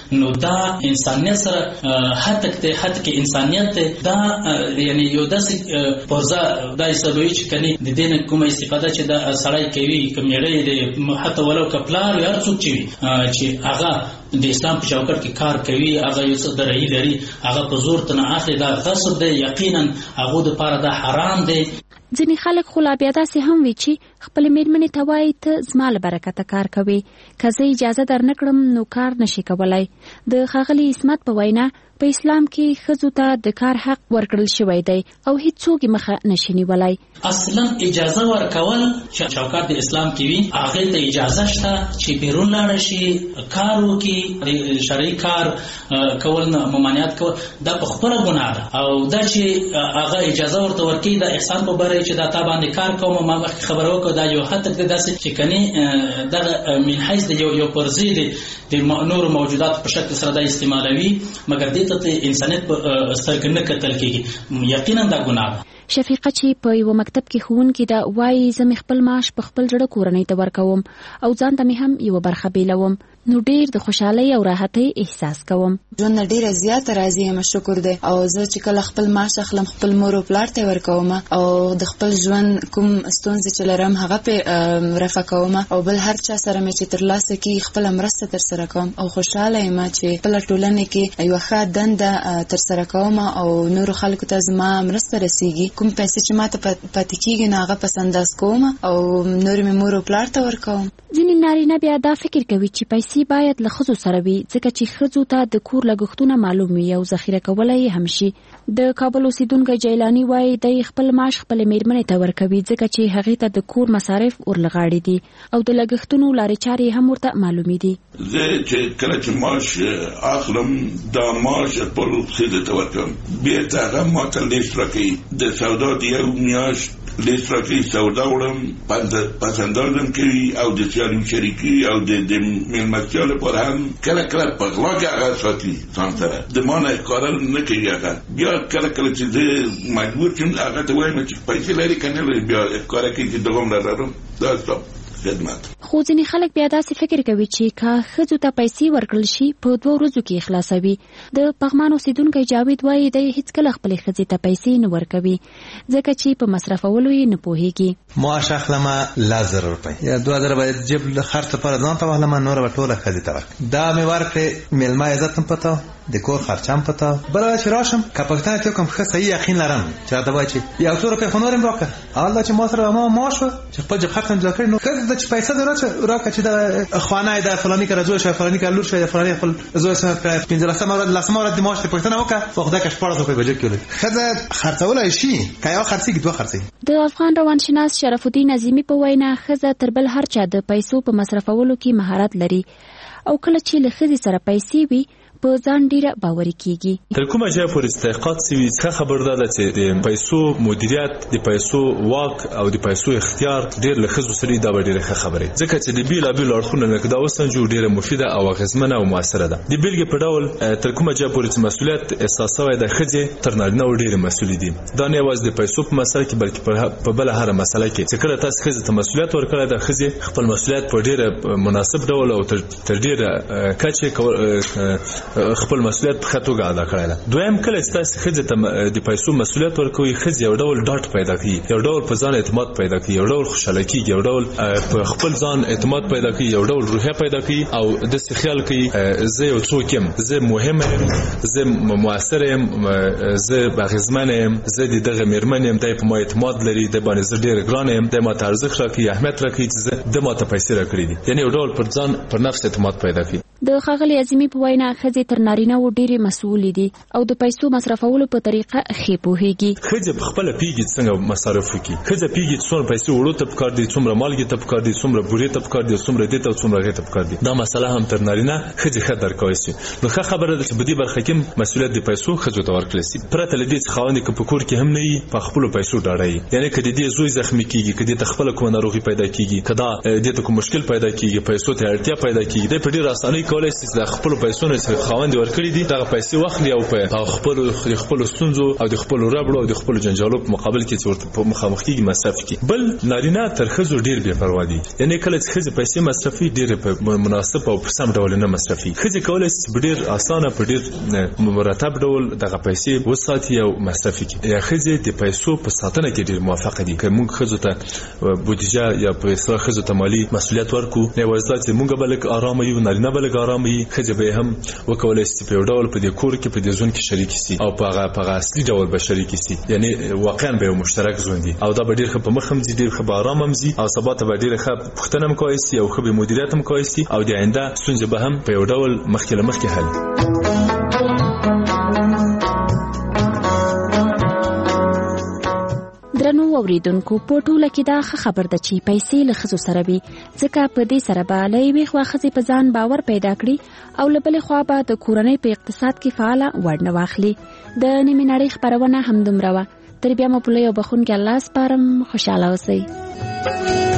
Speaker 16: دا انسانیت سره هټک ته هټک انسانیت دا یعنی یو داسې پرځه دای سبوي چې کني د دین کومه استفاده چې دا سړی کوي کومېړې د حتی ولو کپلار یا څوک چې چې هغه د اسلام په چوکاټ کې کار کوي هغه یو څه درې لري هغه په زور تنه اخلي دا غصب دی یقینا هغه د پاره دا حرام دی.
Speaker 10: ځینې خلک خو لا بیا داسې هم وي چې خپل میرمنې ته وایي ته زما له برکته کار کوي که زه اجازه در نه کړم نو کار نشي کولی. د ښاغلي عصمت په وینا په اسلام کې ښځو ته د کار حق ورکړل شوی دی او هیڅوک یې مخه نشي نیولی.
Speaker 16: اصلا اجازه ورکول چې چوکاټ د اسلام کې وي هغه ته اجازه شته چې بیرون لاړ شي کار وکړي د شرعي کار کول نه ممانعت کول دا په خپله ګناه ده او دا چې هغه اجازه ورته ورکړي د احسان په باره چې دا تا باندې کار کوم ما مخکې خبره وکړه دا یو حد دی داسې چې کني دغه من حیث د یو یو پرځې دی د نورو موجوداتو په شکل سره دا استعمالوي مګر دې ته انسانیت په سترګې نه کتل کېږي یقینا دا ګناه ده.
Speaker 10: شفیقه چې په یو مکتب کې ښوونکې ده وایي زه مې خپل معاش په خپل زړه کورنۍ ته ورکوم او ځان ته مې هم یوه برخه بیلوم نو ډیر د خوشحالۍ او راحتۍ احساس کوم.
Speaker 17: ژوند نه ډیره زیاته راضي یم شکر دی او زه چې کله خپل معاش اخلم خپل مور او پلار ته ورکوم او د خپل ژوند کوم ستونزې چې لرم هغه په رفع کوم او بل هر چا سره مې چې ترلاسه کړي خپل مرسته ترسره کوم او خوشحاله یم چې خپل ټولنې کې یوه ښه دنده ترسره کوم او نورو خلکو ته زما مرسته رسیږي. کوم پیسې چې ماته پاتې کېږي نو هغه پس انداز کوم او نور مې مور او پلار ته ورکوم.
Speaker 10: ځینې نارینه بیا دا فکر کوي چې پیسې باید له ښځو سره وي ځکه چې ښځو ته د کور لګښتونه معلوم وي او ذخیره کولی یې هم شي. د کابل اوسیدونکی جیلاني وایي دی خپل معاش خپلې میرمنې ته ورکوي ځکه چې هغې ته د کور مصارف ورلغاړي دي او د لګښتونو لارې چارې هم ورته معلومې دي.
Speaker 18: زه چې کله چې معاش اخلم دا معاش خپل ښځې ته ورکوم بېرته هغه ماته لیست راکوي د سودا د یو میاشت لیست راکوي سودا وړم پس اندازم کوي او د سیالي شریکي او د میلمستیا لپاره هم کله کله په غلا کې هغه ساتي ځان سره د ما نه ښکاره نه کوي هغه بیا کله کله چې زه مجبور شم هغه ته وایم چې پیسې لري که نه لري بیا ښکاره کوي چې دغه هم لرم دا ستا خدمت.
Speaker 10: خو ځینې خلک بیا داسې فکر کوي چې که ښځو ته پیسې ورکړل شي په دوه ورځو کې خلاصوي. د پغمان اوسیدونکی جاوید وایي دی هیڅکله خپلې ښځې ته پیسې نه ورکوي ځکه چې په مصرفولو یې نه پوهېږي.
Speaker 19: معاش اخلمه لس زره روپۍ یا دوه زره باید جیب خرڅ لپاره ځان ته واخلمه نوره به ټوله ښځې ته ورکړم. دا مې ورکړې میلمه عزت هم پته د کور خرچه هم پته بله چې راشم که پوښتنه ترې وکړم ښه صحیح یقین لرم چې راته وایي چې یو څو روپۍ خو نور هم راکړه اول دا چې ما سره ما معاش وه چې خپل جیب خرڅ هم جدا کړي نو ښځې ته چې پیسه دې راکړه چې دا خانه د فلاني کره زوی شوی فلاني کره لور شوی فلاني خپل زوی سره پنځلسمه ورځ لسمه ورځ د معاش ته پوښتنه وکړه په خدای که شپاړس روپۍ به جیب کې ولري ښځه خرڅولی شي که یوه خرڅېږي دوه خرڅوي.
Speaker 10: د افغان روانشناس شرف الدین عظیمي په وینا ښځه تر بل هر چا د پیسو په مصرفولو کې مهارت لري او کله چې له ښځې سره پیسې وي په ځان ډیره باوري کیږي.
Speaker 20: تر کومه ځایه پورې تحقیقات سوي ښه خبر ده چې د پیسو مدیریت د پیسو واک او د پیسو اختیار ډیر له ښځو سره دا ډیره ښه خبره ځکه چې د بیلابیلو اړخونو نه دا وسنجو ډیره مفیده او اغیزمنه او موثره ده. د بیلګې په ډول تر کومه ځایه پورې مسؤلیت احساس شوی د ښځې تر نارینه ډیره مسؤل دي. دا نه یوازې د پیسو په مسله کې بلکې په بل هر مسله کې چې کله تاسو ښځې ته مسؤلیت ورکړئ د ښځې خپل مسؤلیت په ډیره مناسب ډول او تر ډیره کچې خپل مسؤلیت په خطوګه ادا کړل. دویم کله چې تاسو ښځې ته د پیسو مسؤلیت ورکوي ښځې یو ډول ډاټ پیدا کوي یو ډول په ځان اعتماد پیدا کوي یو ډول خوشاله کیږي یو ډول په خپل ځان اعتماد پیدا کوي یو ډول روحیه پیدا کوي او داسې خیال کوي زه یو څوک یم زه مهم یم زه موثر یم زه اغیزمن یم زه د دغه میرمن یم دی په ما اعتماد لري دی باندې زه ډېر ګران یم دی ماته ارزښت راکوي اهمیت راکوي چې زه د ماته پیسې راکړي دي یعنې یو ډول پر ځان پر نفس اعتماد پیدا کوي.
Speaker 10: د ښاغلي عظیمي په وینا ښځې تر نارینه و ډېرې مسؤلې دي او د پیسو مصرفولو په طریقه ښې پوهېږي.
Speaker 20: ښځې په خپله پوهېږي څنګه مصرف وکړي. ښځه پوهېږي چې څومره پیسې وړو ته پکار دي څومره مالګې ته پکار دي څومره بورې ته پکار دي څومره دې ته او څومره هغې ته پکار دي. دا مسله هم تر نارینه ښځې ښه درک کولی شي. نو ښه خبره ده چې په دې برخه کې مسؤلیت د پیسو ښځو ته ورکړل شي پرته له دې چې خاوند یې که په کور کې هم نه وي په خپلو پیسو ډاډه وي. یعنې که د دې زوی زخمي کېږي که دې ته خپله کومه ناروغي پیدا کېږي که دا دې ته کوم مشکل پیدا کېږي پیسو ته اړتیا پیدا کېږي دی په ډېره اسانۍ کولی شي چې د خپلو پیسو نه چې خاوند ورکړي دي دغه پیسې واخلي او په خپل خپل ستونزو او د خپل ربړو او د خپل جنجالو په مقابل کې ورته په مخامخ کېږي مصرف کړي. بل نارینه تر ښځو ډیر بې پروا دي، یعنی کله چې ښځې پیسې مصرفي ډیر په مناسب او په سم ډول نه مصرفي. ښځې کولی شي په ډیر اسانه په ډیر مرتب ډول دغه پیسې وساتي او مصرف کړي. یا ښځې د پیسو په ساتنه کې ډیر موافقه دي. که موږ ښځو ته بودیجه یا په اصطلاح ښځو ته مالي مسؤلیت ورکړو، نه یوازې چې موږ به لږ ارامه یو، نارینه به لږ ارامه وي، ښځې به هم وکولی شي په یو ډول په دې کور کې په دې ژوند کې شریک شي او په هغه په اصلي ډول به شریک شي، یعنی واقعا به یو مشترک ژوند وي او دا به ډیر ښه په مخ هم ځي، ډیر ښه به ارام هم ځي او سبا ته به ډیره ښه پوښتنه هم کولی شي او ښه به مدیریت هم کولی شي او د آینده ستونزې به هم په یو ډول مخکې له مخکې حل.
Speaker 10: درنو اوریدونکو، په ټوله کې دا ښه خبر ده چې پیسې له ښځو سره وي، ځکه په دې سره به له یوې خوا ښځې په ځان باور پیدا کړي او له بلې خوا به د کورنۍ په اقتصاد کې فعاله ونډه واخلي. د نیمې نړۍ خپرونه همدومره وه. تر بیا مو په لوی او بخښونکي الله سپارم. خوشحاله اوسئ.